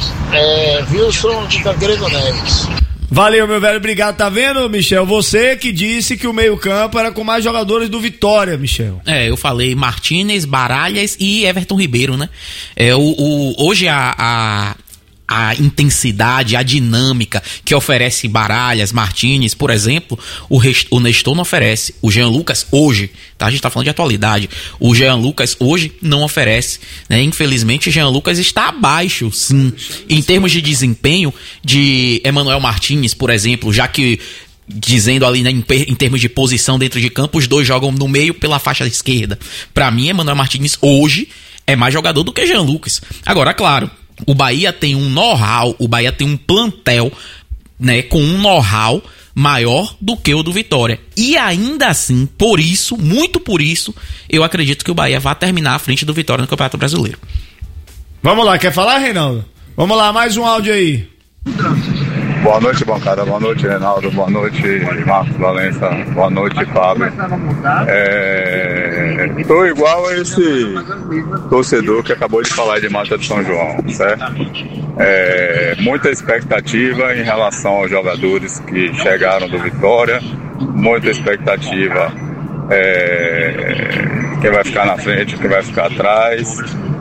É, Wilson de Tancredo Neves. Valeu, meu velho, obrigado. Tá vendo, Michel? Você que disse que o meio-campo era com mais jogadores do Vitória, Michel. É, eu falei Martínez, Baralhas e Everton Ribeiro, né? É, o, o, hoje a, a, a intensidade, a dinâmica que oferece Baralhas, Martínez, por exemplo, o, rest, o Nestor não oferece. O Jean Lucas hoje, tá? A gente tá falando de atualidade. O Jean Lucas hoje não oferece, né? Infelizmente, o Jean Lucas está abaixo, sim, em termos de desempenho de Emanuel Martínez, por exemplo, já que dizendo ali, né, em, em termos de posição dentro de campo, os dois jogam no meio pela faixa esquerda. Pra mim, Emanuel Martínez hoje é mais jogador do que Jean Lucas. Agora, claro, o Bahia tem um know-how, o Bahia tem um plantel, né, com um know-how maior do que o do Vitória. E ainda assim, por isso, muito por isso, eu acredito que o Bahia vai terminar à frente do Vitória no Campeonato Brasileiro. Vamos lá, quer falar, Reinaldo? Vamos lá, mais um áudio aí. Boa noite, bancada. Boa noite, Reinaldo. Boa noite, Marcos Valença. Boa noite, Fábio. É... Tô igual a esse torcedor que acabou de falar de Mata de São João, certo? É... Muita expectativa em relação aos jogadores que chegaram do Vitória. Muita expectativa. É... Quem vai ficar na frente, quem vai ficar atrás.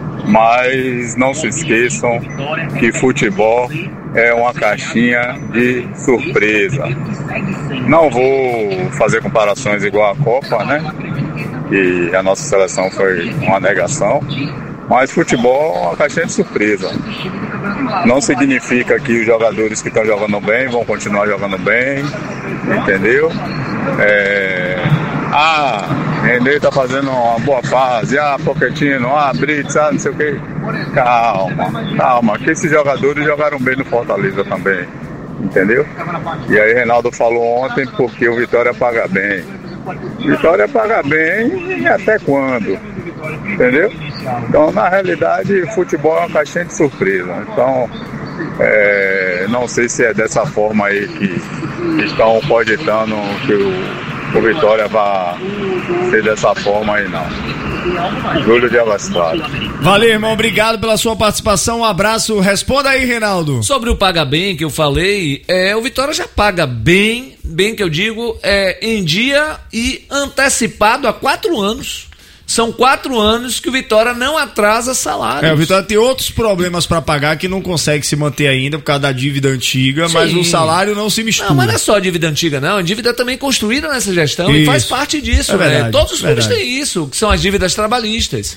Mas não se esqueçam que futebol é uma caixinha de surpresa. Não vou fazer comparações igual a Copa, né? E a nossa seleção foi uma negação. Mas futebol é uma caixinha de surpresa. Não significa que os jogadores que estão jogando bem vão continuar jogando bem, entendeu? É... Ah, René tá fazendo uma boa fase, ah, Pochettino, ah, Brits, ah, não sei o que. Calma, calma, que esses jogadores jogaram bem no Fortaleza também, entendeu? E aí Reinaldo falou ontem porque o Vitória paga bem. Vitória paga bem e até quando? Entendeu? Então, na realidade, futebol é uma caixinha de surpresa. Então, é, não sei se é dessa forma aí que estão cogitando que o o Vitória vai ser dessa forma aí, não. Júlio de Alastrado. Valeu, irmão, obrigado pela sua participação, um abraço. Responda aí, Reinaldo. Sobre o paga bem que eu falei, é, o Vitória já paga bem, bem que eu digo, é, em dia e antecipado há quatro anos. São quatro anos que o Vitória não atrasa salários. É, o Vitória tem outros problemas pra pagar que não consegue se manter ainda por causa da dívida antiga, Sim. mas o salário não se mistura. Não, mas não é só a dívida antiga, não. A dívida também construída nessa gestão isso. e faz parte disso, é né? verdade, Todos os clubes verdade. têm isso, que são as dívidas trabalhistas.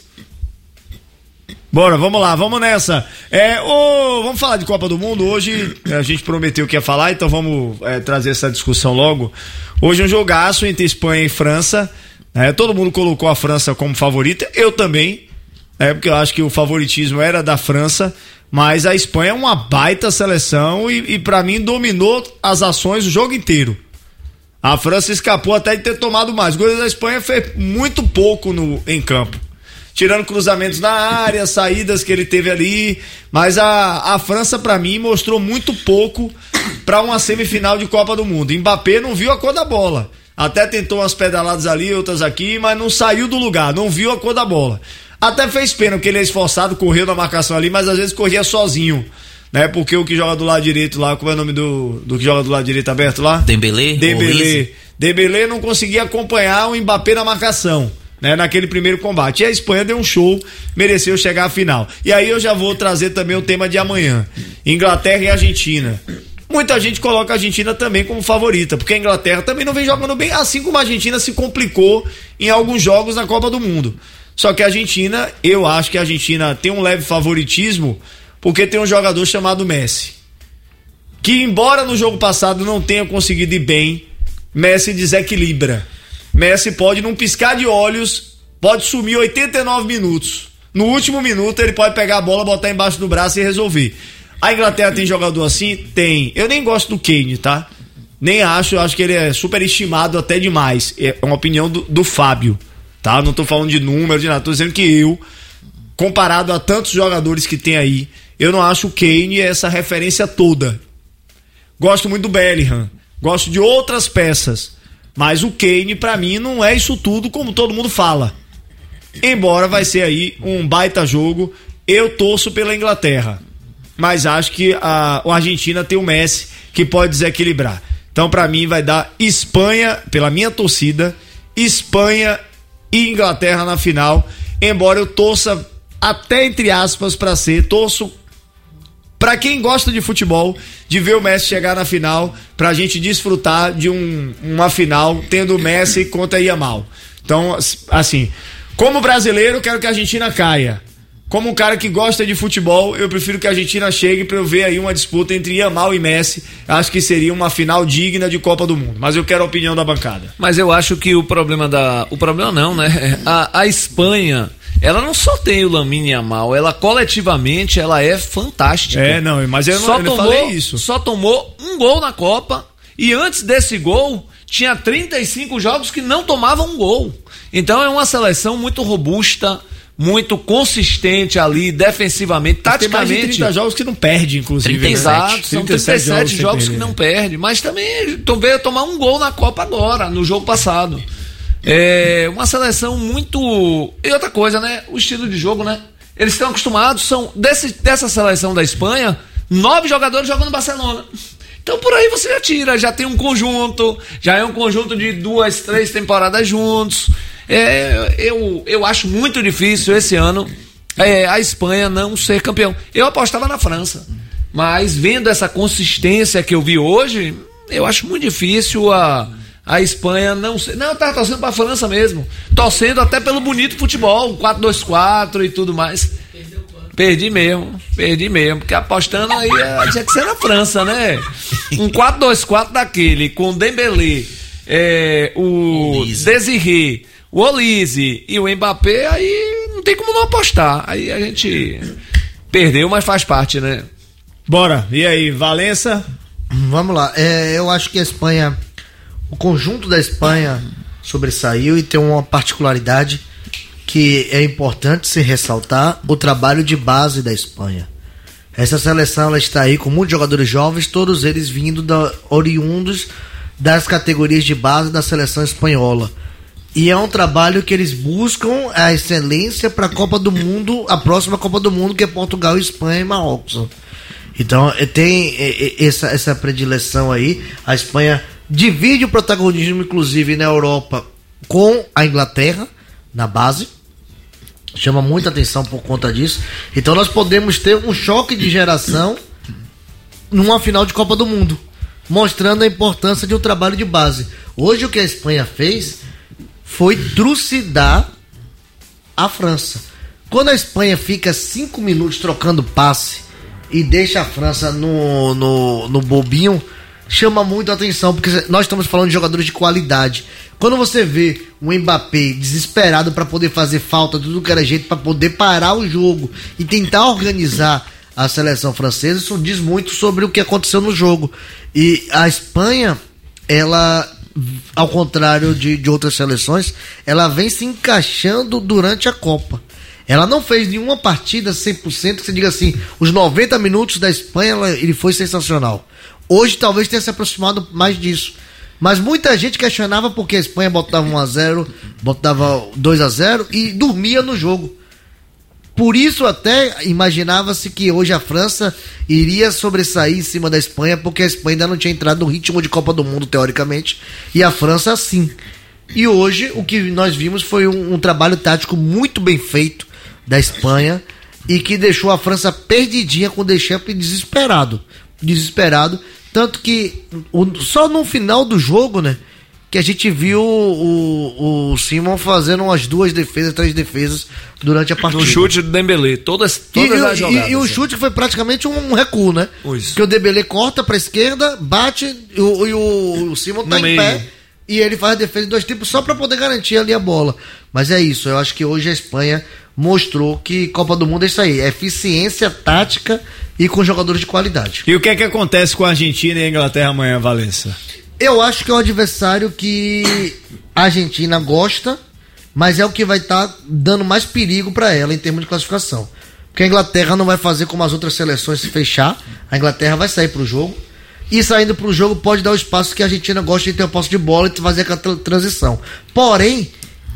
Bora, vamos lá, vamos nessa. É, ô, vamos falar de Copa do Mundo. Hoje a gente prometeu que ia falar, então vamos é, trazer essa discussão logo. Hoje é um jogaço entre Espanha e França. É, todo mundo colocou a França como favorita, eu também, é, porque eu acho que o favoritismo era da França, mas a Espanha é uma baita seleção e, e pra mim dominou as ações o jogo inteiro. A França escapou até de ter tomado mais. O goleiro da Espanha fez muito pouco no, em campo, tirando cruzamentos na área, saídas que ele teve ali, mas a, a França pra mim mostrou muito pouco pra uma semifinal de Copa do Mundo. Mbappé não viu a cor da bola. Até tentou umas pedaladas ali, outras aqui, mas não saiu do lugar, não viu a cor da bola. Até fez pena, porque ele é esforçado, correu na marcação ali, mas às vezes corria sozinho. né? Porque o que joga do lado direito lá, como é o nome do, do que joga do lado direito aberto lá? Dembélé. Dembélé. Dembélé não conseguia acompanhar o Mbappé na marcação, né? Naquele primeiro combate. E a Espanha deu um show, mereceu chegar à final. E aí eu já vou trazer também o tema de amanhã. Inglaterra e Argentina. Muita gente coloca a Argentina também como favorita, porque a Inglaterra também não vem jogando bem, assim como a Argentina se complicou em alguns jogos na Copa do Mundo. Só que a Argentina, eu acho que a Argentina tem um leve favoritismo, porque tem um jogador chamado Messi, que embora no jogo passado não tenha conseguido ir bem, Messi desequilibra. Messi pode, num piscar de olhos, pode sumir oitenta e nove minutos. No último minuto ele pode pegar a bola, botar embaixo do braço e resolver. A Inglaterra tem jogador assim? Tem. Eu nem gosto do Kane, tá? Nem acho, eu acho que ele é superestimado até demais. É uma opinião do, do Fábio, tá? Não tô falando de número, de nada. Tô dizendo que eu, comparado a tantos jogadores que tem aí, eu não acho o Kane essa referência toda. Gosto muito do Bellingham, gosto de outras peças, mas o Kane pra mim não é isso tudo como todo mundo fala. Embora vai ser aí um baita jogo, eu torço pela Inglaterra, mas acho que a, a Argentina tem o Messi que pode desequilibrar. Então pra mim vai dar Espanha, pela minha torcida, Espanha e Inglaterra na final, embora eu torça até entre aspas pra ser, torço pra quem gosta de futebol, de ver o Messi chegar na final, pra gente desfrutar de um, uma final tendo o Messi contra Yamal. Então, assim, como brasileiro, eu quero que a Argentina caia. Como um cara que gosta de futebol, eu prefiro que a Argentina chegue pra eu ver aí uma disputa entre Yamal e Messi. Acho que seria uma final digna de Copa do Mundo. Mas eu quero a opinião da bancada. Mas eu acho que o problema da... O problema não, né? A, a Espanha... Ela não só tem o Lamine Yamal, ela coletivamente ela é fantástica. É, não, mas eu não, só eu não tomou, falei isso. Só tomou um gol na Copa e antes desse gol tinha trinta e cinco jogos que não tomavam um gol. Então é uma seleção muito robusta, muito consistente ali defensivamente, taticamente. Tem mais de trinta jogos que não perde, inclusive. trinta, exato, são trinta e sete jogos, jogos que não perde, mas também veio tomar um gol na Copa agora, no jogo passado. É uma seleção muito... E outra coisa, né? O estilo de jogo, né? Eles estão acostumados, são desse, dessa seleção da Espanha, nove jogadores jogando no Barcelona. Então por aí você já tira, já tem um conjunto, já é um conjunto de duas, três temporadas juntos. É, eu, eu acho muito difícil esse ano é, a Espanha não ser campeão. Eu apostava na França, mas vendo essa consistência que eu vi hoje, eu acho muito difícil a... A Espanha não sei. Não, eu tava torcendo pra França mesmo. Torcendo até pelo bonito futebol, quatro dois quatro e tudo mais. Perdi mesmo, perdi mesmo. Porque apostando aí tinha que ser na França, né? Um quatro dois quatro daquele, com Dembélé, é, o Desiré, o Olise e o Mbappé, aí não tem como não apostar. Aí a gente perdeu, mas faz parte, né? Bora, e aí, Valença? Vamos lá, é, eu acho que a Espanha. O conjunto da Espanha sobressaiu e tem uma particularidade que é importante se ressaltar: o trabalho de base da Espanha. Essa seleção ela está aí com muitos jogadores jovens, todos eles vindo da, oriundos das categorias de base da seleção espanhola. E é um trabalho que eles buscam a excelência para a Copa do Mundo, a próxima Copa do Mundo, que é Portugal, Espanha e Marrocos. Então tem essa, essa predileção aí. A Espanha divide o protagonismo, inclusive, na Europa com a Inglaterra, na base. Chama muita atenção por conta disso. Então nós podemos ter um choque de geração numa final de Copa do Mundo, mostrando a importância de um trabalho de base. Hoje o que a Espanha fez foi trucidar a França. Quando a Espanha fica cinco minutos trocando passe e deixa a França no, no, no bobinho, chama muito a atenção, porque nós estamos falando de jogadores de qualidade. Quando você vê um Mbappé desesperado para poder fazer falta, tudo que era jeito para poder parar o jogo e tentar organizar a seleção francesa, isso diz muito sobre o que aconteceu no jogo. E a Espanha, ela, ao contrário de, de outras seleções, ela vem se encaixando durante a Copa. Ela não fez nenhuma partida cem por cento que você diga assim, os noventa minutos da Espanha, ela, ele foi sensacional. Hoje talvez tenha se aproximado mais disso. Mas muita gente questionava porque a Espanha botava um a zero, botava dois a zero e dormia no jogo. por isso até imaginava-se que hoje a França iria sobressair em cima da Espanha, porque a Espanha ainda não tinha entrado no ritmo de Copa do Mundo, teoricamente, e a França sim. E hoje o que nós vimos foi um, um trabalho tático muito bem feito da Espanha e que deixou a França perdidinha com o Deschamps desesperado. Desesperado. Tanto que o, só no final do jogo, né, que a gente viu o, o Simon fazendo umas duas defesas, três defesas durante a partida. No chute do Dembélé, todas, todas e, as jogadas. E, e o chute foi praticamente um, um recuo, né? Isso. Que o Dembélé corta pra esquerda, bate e o, e o, o Simon tá no em meio. pé. E ele faz a defesa de dois tipos só para poder garantir ali a bola. Mas é isso, eu acho que hoje a Espanha mostrou que Copa do Mundo é isso aí, é eficiência tática e com jogadores de qualidade. E o que é que acontece com a Argentina e a Inglaterra amanhã, Valença? Eu acho que é um adversário que a Argentina gosta, mas é o que vai estar tá dando mais perigo para ela em termos de classificação. Porque a Inglaterra não vai fazer como as outras seleções se fechar, a Inglaterra vai sair pro jogo. E saindo pro jogo pode dar o espaço que a Argentina gosta de ter o posse de bola e fazer aquela tra- transição. Porém,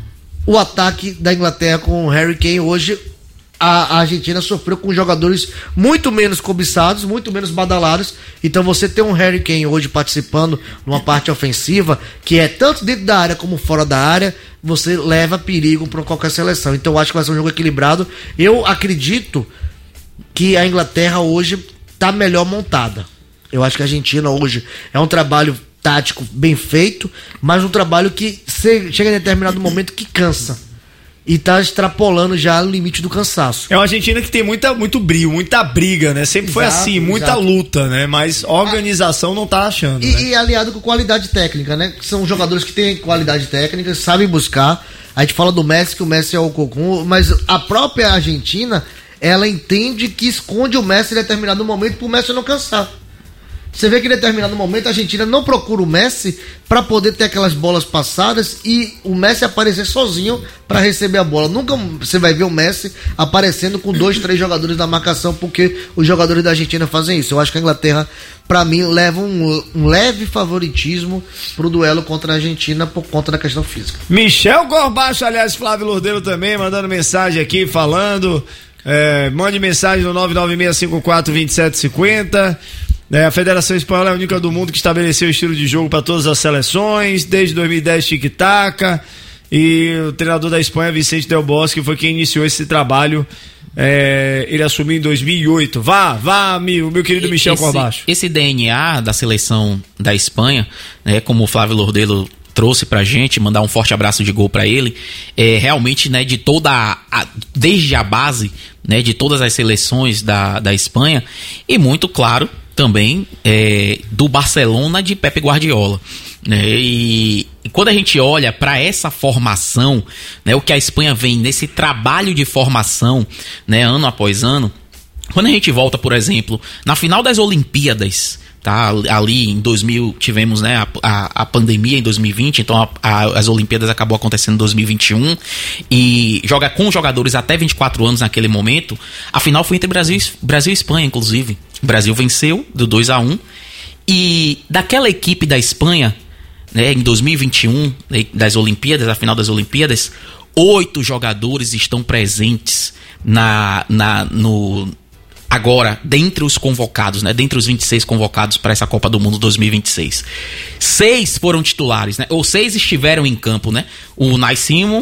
o ataque da Inglaterra com o Harry Kane hoje, a, a Argentina sofreu com jogadores muito menos cobiçados, muito menos badalados. Então você ter um Harry Kane hoje participando numa parte ofensiva, que é tanto dentro da área como fora da área, você leva perigo para qualquer seleção. Então eu acho que vai ser um jogo equilibrado. Eu acredito que a Inglaterra hoje tá melhor montada. Eu acho que a Argentina hoje é um trabalho tático bem feito, mas um trabalho que chega em determinado momento que cansa. E tá extrapolando já o limite do cansaço. É uma Argentina que tem muita, muito brilho, muita briga, né? Sempre foi Exato, assim, muita exato. luta, né? Mas organização não tá achando. E, né? e aliado com qualidade técnica, né? São jogadores que têm qualidade técnica, sabem buscar. A gente fala do Messi, que o Messi é o cocum, mas a própria Argentina, ela entende que esconde o Messi em determinado momento pro Messi não cansar. Você vê que em determinado momento a Argentina não procura o Messi para poder ter aquelas bolas passadas e o Messi aparecer sozinho para receber a bola. Nunca você vai ver o Messi aparecendo com dois, três jogadores na marcação, porque os jogadores da Argentina fazem isso. Eu acho que a Inglaterra, para mim, leva um, um leve favoritismo pro duelo contra a Argentina por conta da questão física. Michel Gorbacho, aliás, Flávio Lourdeiro também, mandando mensagem aqui, falando. É, mande mensagem no nove nove seis cinco quatro dois sete cinco zero. É, a Federação Espanhola é a única do mundo que estabeleceu o estilo de jogo para todas as seleções, desde dois mil e dez tic-tac, e o treinador da Espanha, Vicente Del Bosque, foi quem iniciou esse trabalho. É, ele assumiu em dois mil e oito. Vá, vá, meu, meu querido Michel esse, Corbacho. Esse D N A da seleção da Espanha, né, como o Flávio Lourdeiro trouxe pra gente, mandar um forte abraço de gol pra ele, é realmente, né, de toda a, a, desde a base, né, de todas as seleções da, da Espanha, e muito claro também é, do Barcelona de Pepe Guardiola, né? E, e quando a gente olha para essa formação, né, o que a Espanha vem nesse trabalho de formação, né, ano após ano, quando a gente volta, por exemplo, na final das Olimpíadas, tá, ali em dois mil tivemos, né, a, a, a pandemia em dois mil e vinte, então a, a, as Olimpíadas acabou acontecendo em dois mil e vinte e um e joga com jogadores até vinte e quatro anos naquele momento. A final foi entre Brasil, Brasil e Espanha, inclusive. O Brasil venceu do dois a um e daquela equipe da Espanha, né, em dois mil e vinte e um, das Olimpíadas, a final das Olimpíadas, oito jogadores estão presentes na, na, no, agora, dentre os convocados, né, dentre os vinte e seis convocados para essa Copa do Mundo dois mil e vinte e seis. Seis foram titulares, né, ou seis estiveram em campo, né? O Unai Simon,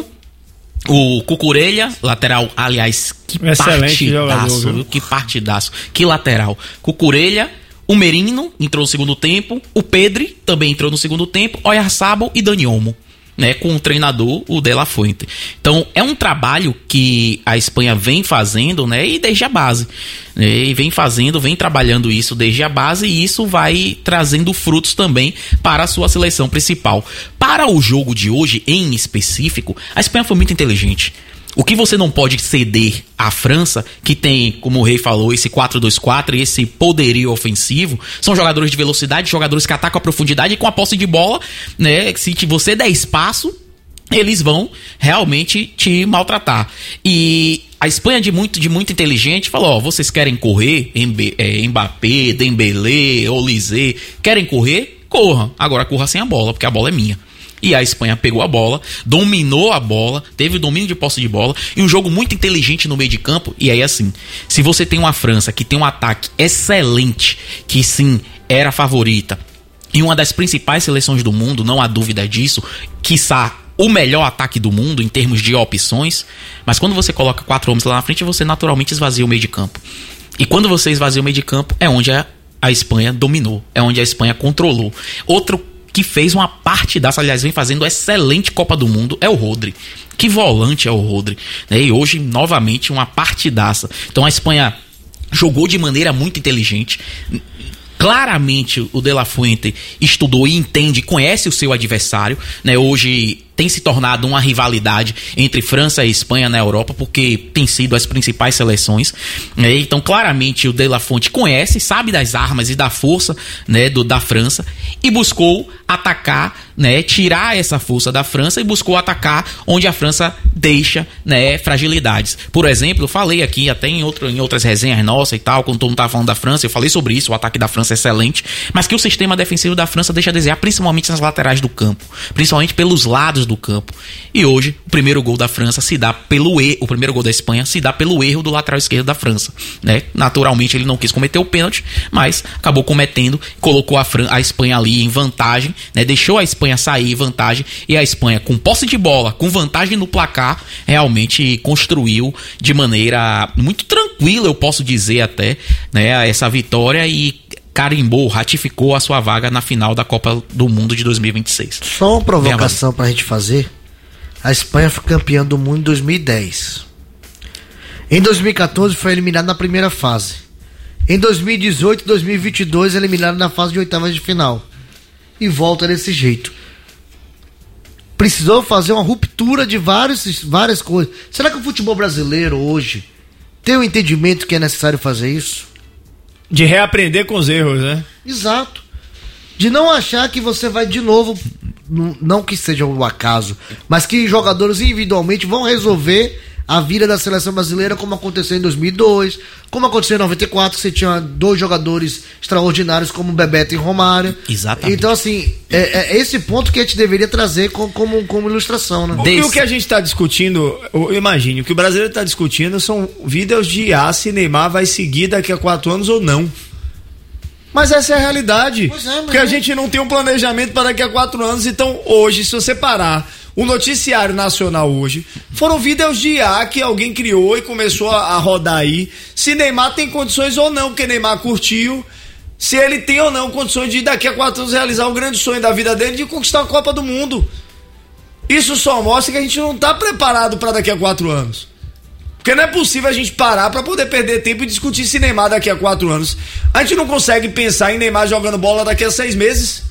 o Cucurella, lateral, aliás, que excelente partidaço, jogador, que partidaço, que lateral. Cucurella, o Merino entrou no segundo tempo, o Pedri também entrou no segundo tempo, Oyarzabal e Dani Olmo, né, com o treinador, o De La Fuente. Então, é um trabalho que a Espanha vem fazendo, né, e desde a base, né, e vem fazendo, vem trabalhando isso desde a base, e isso vai trazendo frutos também para a sua seleção principal. Para o jogo de hoje, em específico, a Espanha foi muito inteligente. O que você não pode ceder à França, que tem, como o Rei falou, esse quatro dois quatro e esse poderio ofensivo, são jogadores de velocidade, jogadores que atacam a profundidade e com a posse de bola, né, se você der espaço, eles vão realmente te maltratar. E a Espanha, de muito, de muito inteligente, falou, ó, vocês querem correr, Mbappé, Dembélé, Olise, querem correr? Corram. Agora corra sem a bola, porque a bola é minha. E a Espanha pegou a bola, dominou a bola, teve o domínio de posse de bola e um jogo muito inteligente no meio de campo. E aí assim, se você tem uma França que tem um ataque excelente, que sim, era a favorita, e uma das principais seleções do mundo, não há dúvida disso, quiçá o melhor ataque do mundo em termos de opções, mas quando você coloca quatro homens lá na frente, você naturalmente esvazia o meio de campo. E quando você esvazia o meio de campo, é onde a, a Espanha dominou, é onde a Espanha controlou. Outro que fez uma partidaça, aliás, vem fazendo excelente Copa do Mundo, é o Rodri. Que volante é o Rodri, né? E hoje, novamente, uma partidaça. Então a Espanha jogou de maneira muito inteligente. Claramente o De La Fuente estudou e entende, conhece o seu adversário, né? Hoje tem se tornado uma rivalidade entre França e Espanha na Europa, porque tem sido as principais seleções, né? Então claramente o De La Fuente conhece, sabe das armas e da força, né, do, da França, e buscou atacar, né, tirar essa força da França e buscou atacar onde a França deixa, né, fragilidades. Por exemplo, eu falei aqui até em, outro, em outras resenhas nossas e tal, quando todo mundo estava falando da França, eu falei sobre isso, o ataque da França é excelente, mas que o sistema defensivo da França deixa a desejar, principalmente nas laterais do campo, principalmente pelos lados do campo. E hoje, o primeiro gol da França se dá pelo erro, o primeiro gol da Espanha se dá pelo erro do lateral esquerdo da França, né? Naturalmente ele não quis cometer o pênalti, mas acabou cometendo, colocou a, Fran- a Espanha ali em vantagem, né? Deixou a Espanha sair em vantagem, e a Espanha, com posse de bola, com vantagem no placar, realmente construiu de maneira muito tranquila, eu posso dizer até, né, essa vitória, e carimbou, ratificou a sua vaga na final da Copa do Mundo de dois mil e vinte e seis. Só uma provocação pra gente fazer. A Espanha foi campeã do mundo em dois mil e dez. Em dois mil e quatorze foi eliminada na primeira fase. Em dois mil e dezoito e dois mil e vinte e dois eliminada na fase de oitavas de final. E volta desse jeito. Precisou fazer uma ruptura de vários, várias coisas. Será que o futebol brasileiro hoje tem o entendimento que é necessário fazer isso? De reaprender com os erros, né? Exato. De não achar que você vai de novo, não que seja um acaso, mas que jogadores individualmente vão resolver a vida da seleção brasileira, como aconteceu em dois mil e dois, como aconteceu em noventa e quatro, que você tinha dois jogadores extraordinários como Bebeto e Romário. Exatamente. Então, assim, é, é esse ponto que a gente deveria trazer como, como, como ilustração, né? E o que a gente está discutindo, eu imagino, o que o brasileiro está discutindo são vídeos de ah, se Neymar vai seguir daqui a quatro anos ou não. Mas essa é a realidade. Pois é, mas porque a gente não tem um planejamento para daqui a quatro anos. Então, hoje, se você parar o noticiário nacional hoje, foram vídeos de I A que alguém criou e começou a, a rodar aí. Se Neymar tem condições ou não, porque Neymar curtiu. Se ele tem ou não condições de daqui a quatro anos realizar o grande sonho da vida dele de conquistar a Copa do Mundo. Isso só mostra que a gente não está preparado para daqui a quatro anos. Porque não é possível a gente parar para poder perder tempo e discutir se Neymar daqui a quatro anos. A gente não consegue pensar em Neymar jogando bola daqui a seis meses.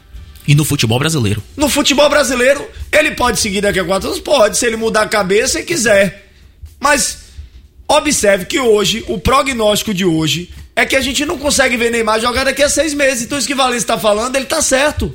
E no futebol brasileiro? No futebol brasileiro, ele pode seguir daqui a quatro anos? Pode, se ele mudar a cabeça e quiser. Mas observe que hoje, o prognóstico de hoje é que a gente não consegue ver Neymar jogar daqui a seis meses. Então isso que o Valência está falando, ele tá certo.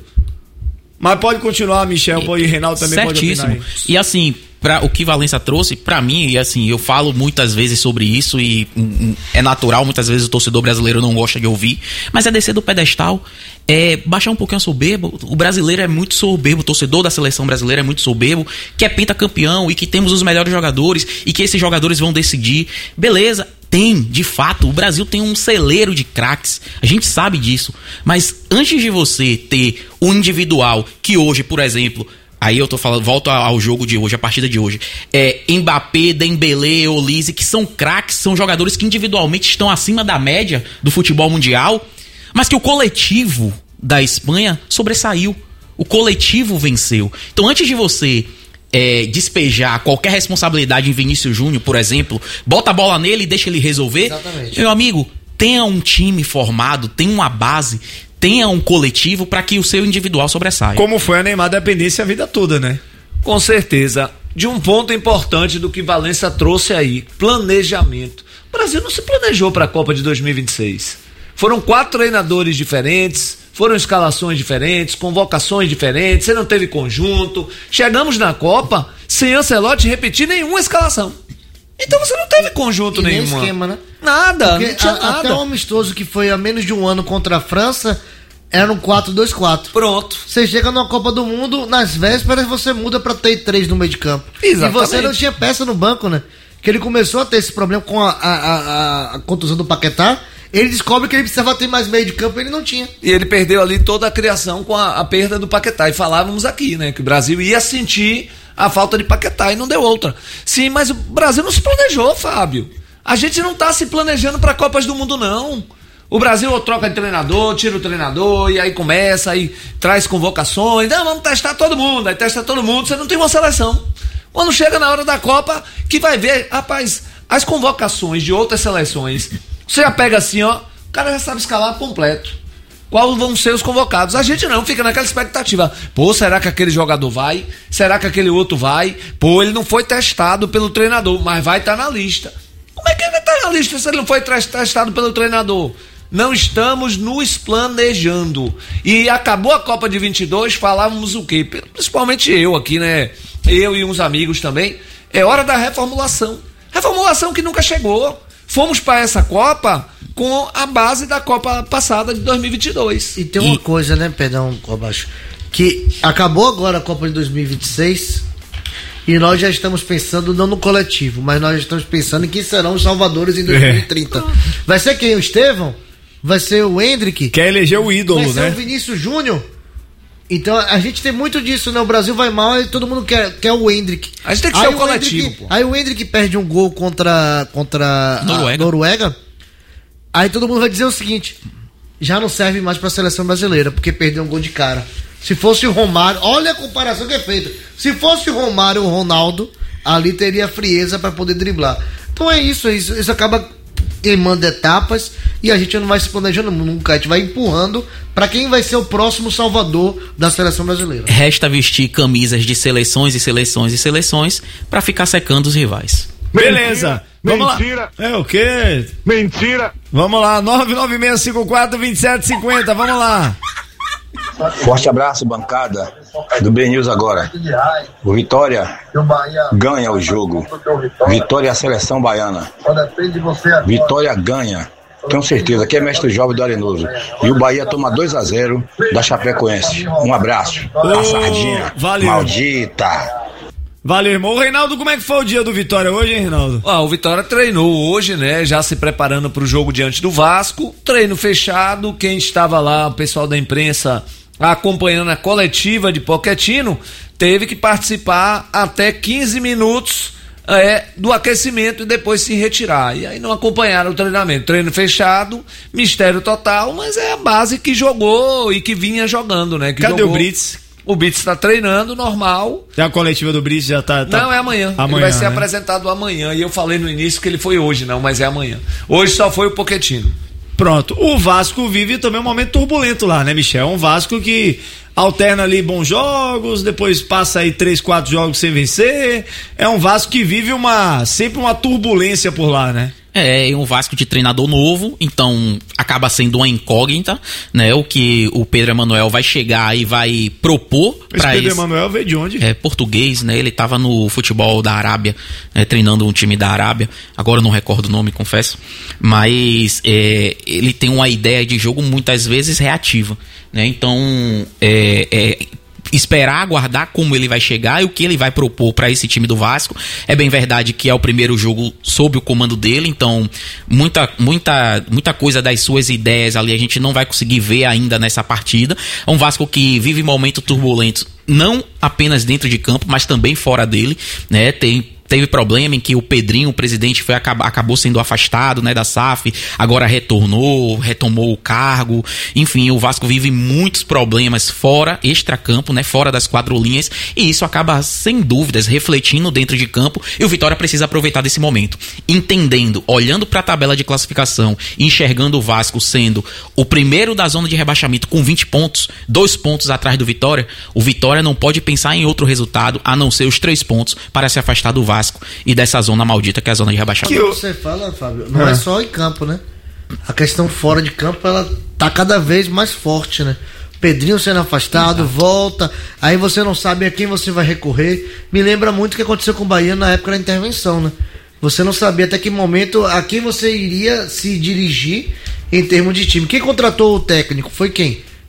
Mas pode continuar, Michel, e, e Reinaldo também certíssimo. Pode opinar aí. E assim, pra, o que Valência trouxe, pra mim, e assim, eu falo muitas vezes sobre isso e um, é natural, muitas vezes o torcedor brasileiro não gosta de ouvir, mas é descer do pedestal, é baixar um pouquinho a soberba. O brasileiro é muito soberbo, o torcedor da seleção brasileira é muito soberbo, que é pentacampeão e que temos os melhores jogadores e que esses jogadores vão decidir. Beleza, tem, de fato, o Brasil tem um celeiro de craques, a gente sabe disso, mas antes de você ter um individual que hoje, por exemplo, aí eu tô falando, volto ao jogo de hoje, a partida de hoje, é Mbappé, Dembélé, Olise, que são craques, são jogadores que individualmente estão acima da média do futebol mundial, mas que o coletivo da Espanha sobressaiu, o coletivo venceu. Então antes de você é, despejar qualquer responsabilidade em Vinícius Júnior, por exemplo, bota a bola nele e deixa ele resolver. Exatamente. Meu amigo, tenha um time formado, tenha uma base, tenha um coletivo para que o seu individual sobressaia. Como foi a Neymar dependência a vida toda, né? Com certeza. De um ponto importante do que Valência trouxe aí, planejamento. O Brasil não se planejou para a Copa de dois mil e vinte e seis. Foram quatro treinadores diferentes, foram escalações diferentes, convocações diferentes, você não teve conjunto. Chegamos na Copa sem Ancelotti repetir nenhuma escalação. Então você não teve conjunto e nenhum. Nem esquema, né? Nada, Porque não tinha a, nada. Até o amistoso que foi há menos de um ano contra a França, era um quatro dois quatro. Pronto. Você chega numa Copa do Mundo, nas vésperas você muda pra ter três no meio de campo. Exatamente. E você não tinha peça no banco, né? Que ele começou a ter esse problema com a, a, a, a contusão do Paquetá. Ele descobre que ele precisava ter mais meio de campo e ele não tinha. E ele perdeu ali toda a criação com a, a perda do Paquetá. E falávamos aqui, né? Que o Brasil ia sentir a falta de Paquetá e não deu outra. Sim, mas o Brasil não se planejou, Fábio. A gente não tá se planejando para Copas do Mundo, não. O Brasil troca de treinador, tira o treinador, e aí começa, aí traz convocações. Não, vamos testar todo mundo. Aí testa todo mundo, você não tem uma seleção. Quando chega na hora da Copa, que vai ver, rapaz, as convocações de outras seleções, você já pega assim, ó, o cara já sabe escalar completo. Quais vão ser os convocados? A gente não, fica naquela expectativa. Pô, será que aquele jogador vai? Será que aquele outro vai? Pô, ele não foi testado pelo treinador, mas vai estar na lista. Como é que ele vai estar na lista se ele não foi testado pelo treinador? Não estamos nos planejando. E acabou a Copa de vinte e dois, falávamos o quê? Principalmente eu aqui, né? Eu e uns amigos também. É hora da reformulação. Reformulação que nunca chegou. Fomos para essa Copa com a base da Copa passada de dois mil e vinte e dois. E tem uma e... coisa, né, perdão, Cobacho, que acabou agora a Copa de dois mil e vinte e seis e nós já estamos pensando não no coletivo, mas nós estamos pensando em quem serão os salvadores em dois mil e trinta. É. Vai ser quem? O Estevão? Vai ser o Hendrick? Quer eleger o ídolo, vai ser, né? O Vinícius Júnior? Então a gente tem muito disso, né? O Brasil vai mal e todo mundo quer, quer o Hendrick. A gente tem que ser o coletivo. Hendrick, aí o Hendrick perde um gol contra, contra Noruega. a Noruega. Aí todo mundo vai dizer o seguinte: já não serve mais pra seleção brasileira, porque perdeu um gol de cara. Se fosse o Romário, olha a comparação que é feita. Se fosse o Romário ou o Ronaldo, ali teria frieza pra poder driblar. Então é isso, isso, isso acaba queimando etapas e a gente não vai se planejando nunca, a gente vai empurrando para quem vai ser o próximo salvador da seleção brasileira. Resta vestir camisas de seleções e seleções e seleções para ficar secando os rivais. Beleza, vamos Mentira. lá. É o quê? Mentira. Vamos lá, nove nove seis cinco quatro, dois sete cinco zero, vamos lá. Forte abraço, bancada do B News agora. O Vitória ganha o jogo. Vitória é a seleção baiana. Vitória ganha. Tenho certeza, aqui é mestre jovem do Arenoso. E o Bahia toma dois a zero da Chapecoense. Um abraço. A sardinha valeu. Maldita. Valeu, irmão. O Reinaldo, como é que foi o dia do Vitória hoje, hein, Reinaldo? Ah, o Vitória treinou hoje, né? Já se preparando para o jogo diante do Vasco. Treino fechado. Quem estava lá, o pessoal da imprensa, acompanhando a coletiva de Pochettino, teve que participar até quinze minutos é, do aquecimento e depois se retirar. E aí não acompanharam o treinamento. Treino fechado, mistério total, mas é a base que jogou e que vinha jogando, né? Que Cadê jogou... o Brits? O Brits está treinando, normal. E a coletiva do Brits já tá, tá... Não, é amanhã. amanhã ele vai ser né? apresentado amanhã. E eu falei no início que ele foi hoje, não, mas é amanhã. Hoje só foi o Pochettino. Pronto. O Vasco vive também um momento turbulento lá, né, Michel? É um Vasco que alterna ali bons jogos, depois passa aí três, quatro jogos sem vencer. É um Vasco que vive uma sempre uma turbulência por lá, né? É, um Vasco de treinador novo, então acaba sendo uma incógnita, né? O que o Pedro Emanuel vai chegar e vai propor para esse Pedro Emanuel veio de onde? É português, né? Ele estava no futebol da Arábia, né? Treinando um time da Arábia. Agora eu não recordo o nome, confesso. Mas é, ele tem uma ideia de jogo muitas vezes reativa, né? Então é, é esperar, aguardar como ele vai chegar e o que ele vai propor para esse time do Vasco. É bem verdade que é o primeiro jogo sob o comando dele, então muita, muita, muita coisa das suas ideias ali a gente não vai conseguir ver ainda nessa partida. É um Vasco que vive momentos turbulentos, não apenas dentro de campo, mas também fora dele, né? Tem Teve problema em que o Pedrinho, o presidente, foi, acabou sendo afastado, né, da S A F, agora retornou, retomou o cargo. Enfim, o Vasco vive muitos problemas fora, extracampo, né, fora das quatro linhas, e isso acaba, sem dúvidas, refletindo dentro de campo, e o Vitória precisa aproveitar desse momento, entendendo, olhando para a tabela de classificação, enxergando o Vasco sendo o primeiro da zona de rebaixamento com vinte pontos, dois pontos atrás do Vitória. O Vitória não pode pensar em outro resultado, a não ser os três pontos para se afastar do Vasco e dessa zona maldita que é a zona de rebaixamento. Que você fala, Fábio, não é. é só em campo, né? A questão fora de campo, ela tá cada vez mais forte, né? Pedrinho sendo afastado, Exato. volta, aí você não sabe a quem você vai recorrer. Me lembra muito o que aconteceu com o Bahia na época da intervenção, né? Você não sabia até que momento a quem você iria se dirigir em termos de time. Quem contratou o técnico foi quem?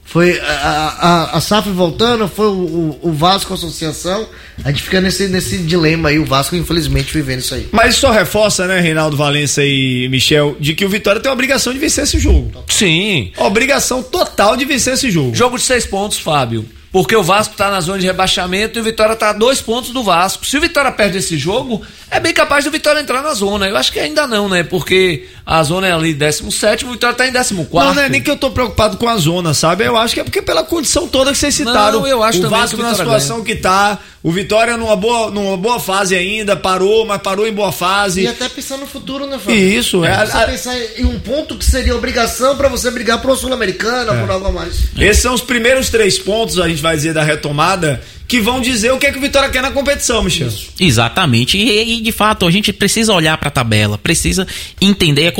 Foi a, a, a S A F voltando, foi o, o, o Vasco Associação. A gente fica nesse, nesse dilema aí, o Vasco infelizmente vivendo isso aí. Mas só reforça, né, Reinaldo Valença e Michel, de que o Vitória tem a obrigação de vencer esse jogo. Sim. Obrigação total de vencer esse jogo. Jogo de seis pontos, Fábio. Porque o Vasco tá na zona de rebaixamento e o Vitória tá a dois pontos do Vasco. Se o Vitória perde esse jogo, é bem capaz do Vitória entrar na zona. Eu acho que ainda não, né? Porque a zona é ali décimo sétimo, o Vitória tá em décimo quarto. Não, não é nem que eu tô preocupado com a zona, sabe? Eu acho que é porque pela condição toda que vocês citaram. Não, eu acho o também Vasco que o na Vitória situação ganha. Que tá, o Vitória numa boa, numa boa fase ainda, parou, mas parou em boa fase. E até pensando no futuro, né, Fábio? Isso, é. é você a... pensar em um ponto que seria obrigação pra você brigar pro Sul-Americana, é. por algo a mais. Esses são os primeiros três pontos, a gente vai dizer, da retomada, que vão dizer o que é que o Vitória quer na competição, Michel. Exatamente. E, e de fato, a gente precisa olhar pra tabela, precisa entender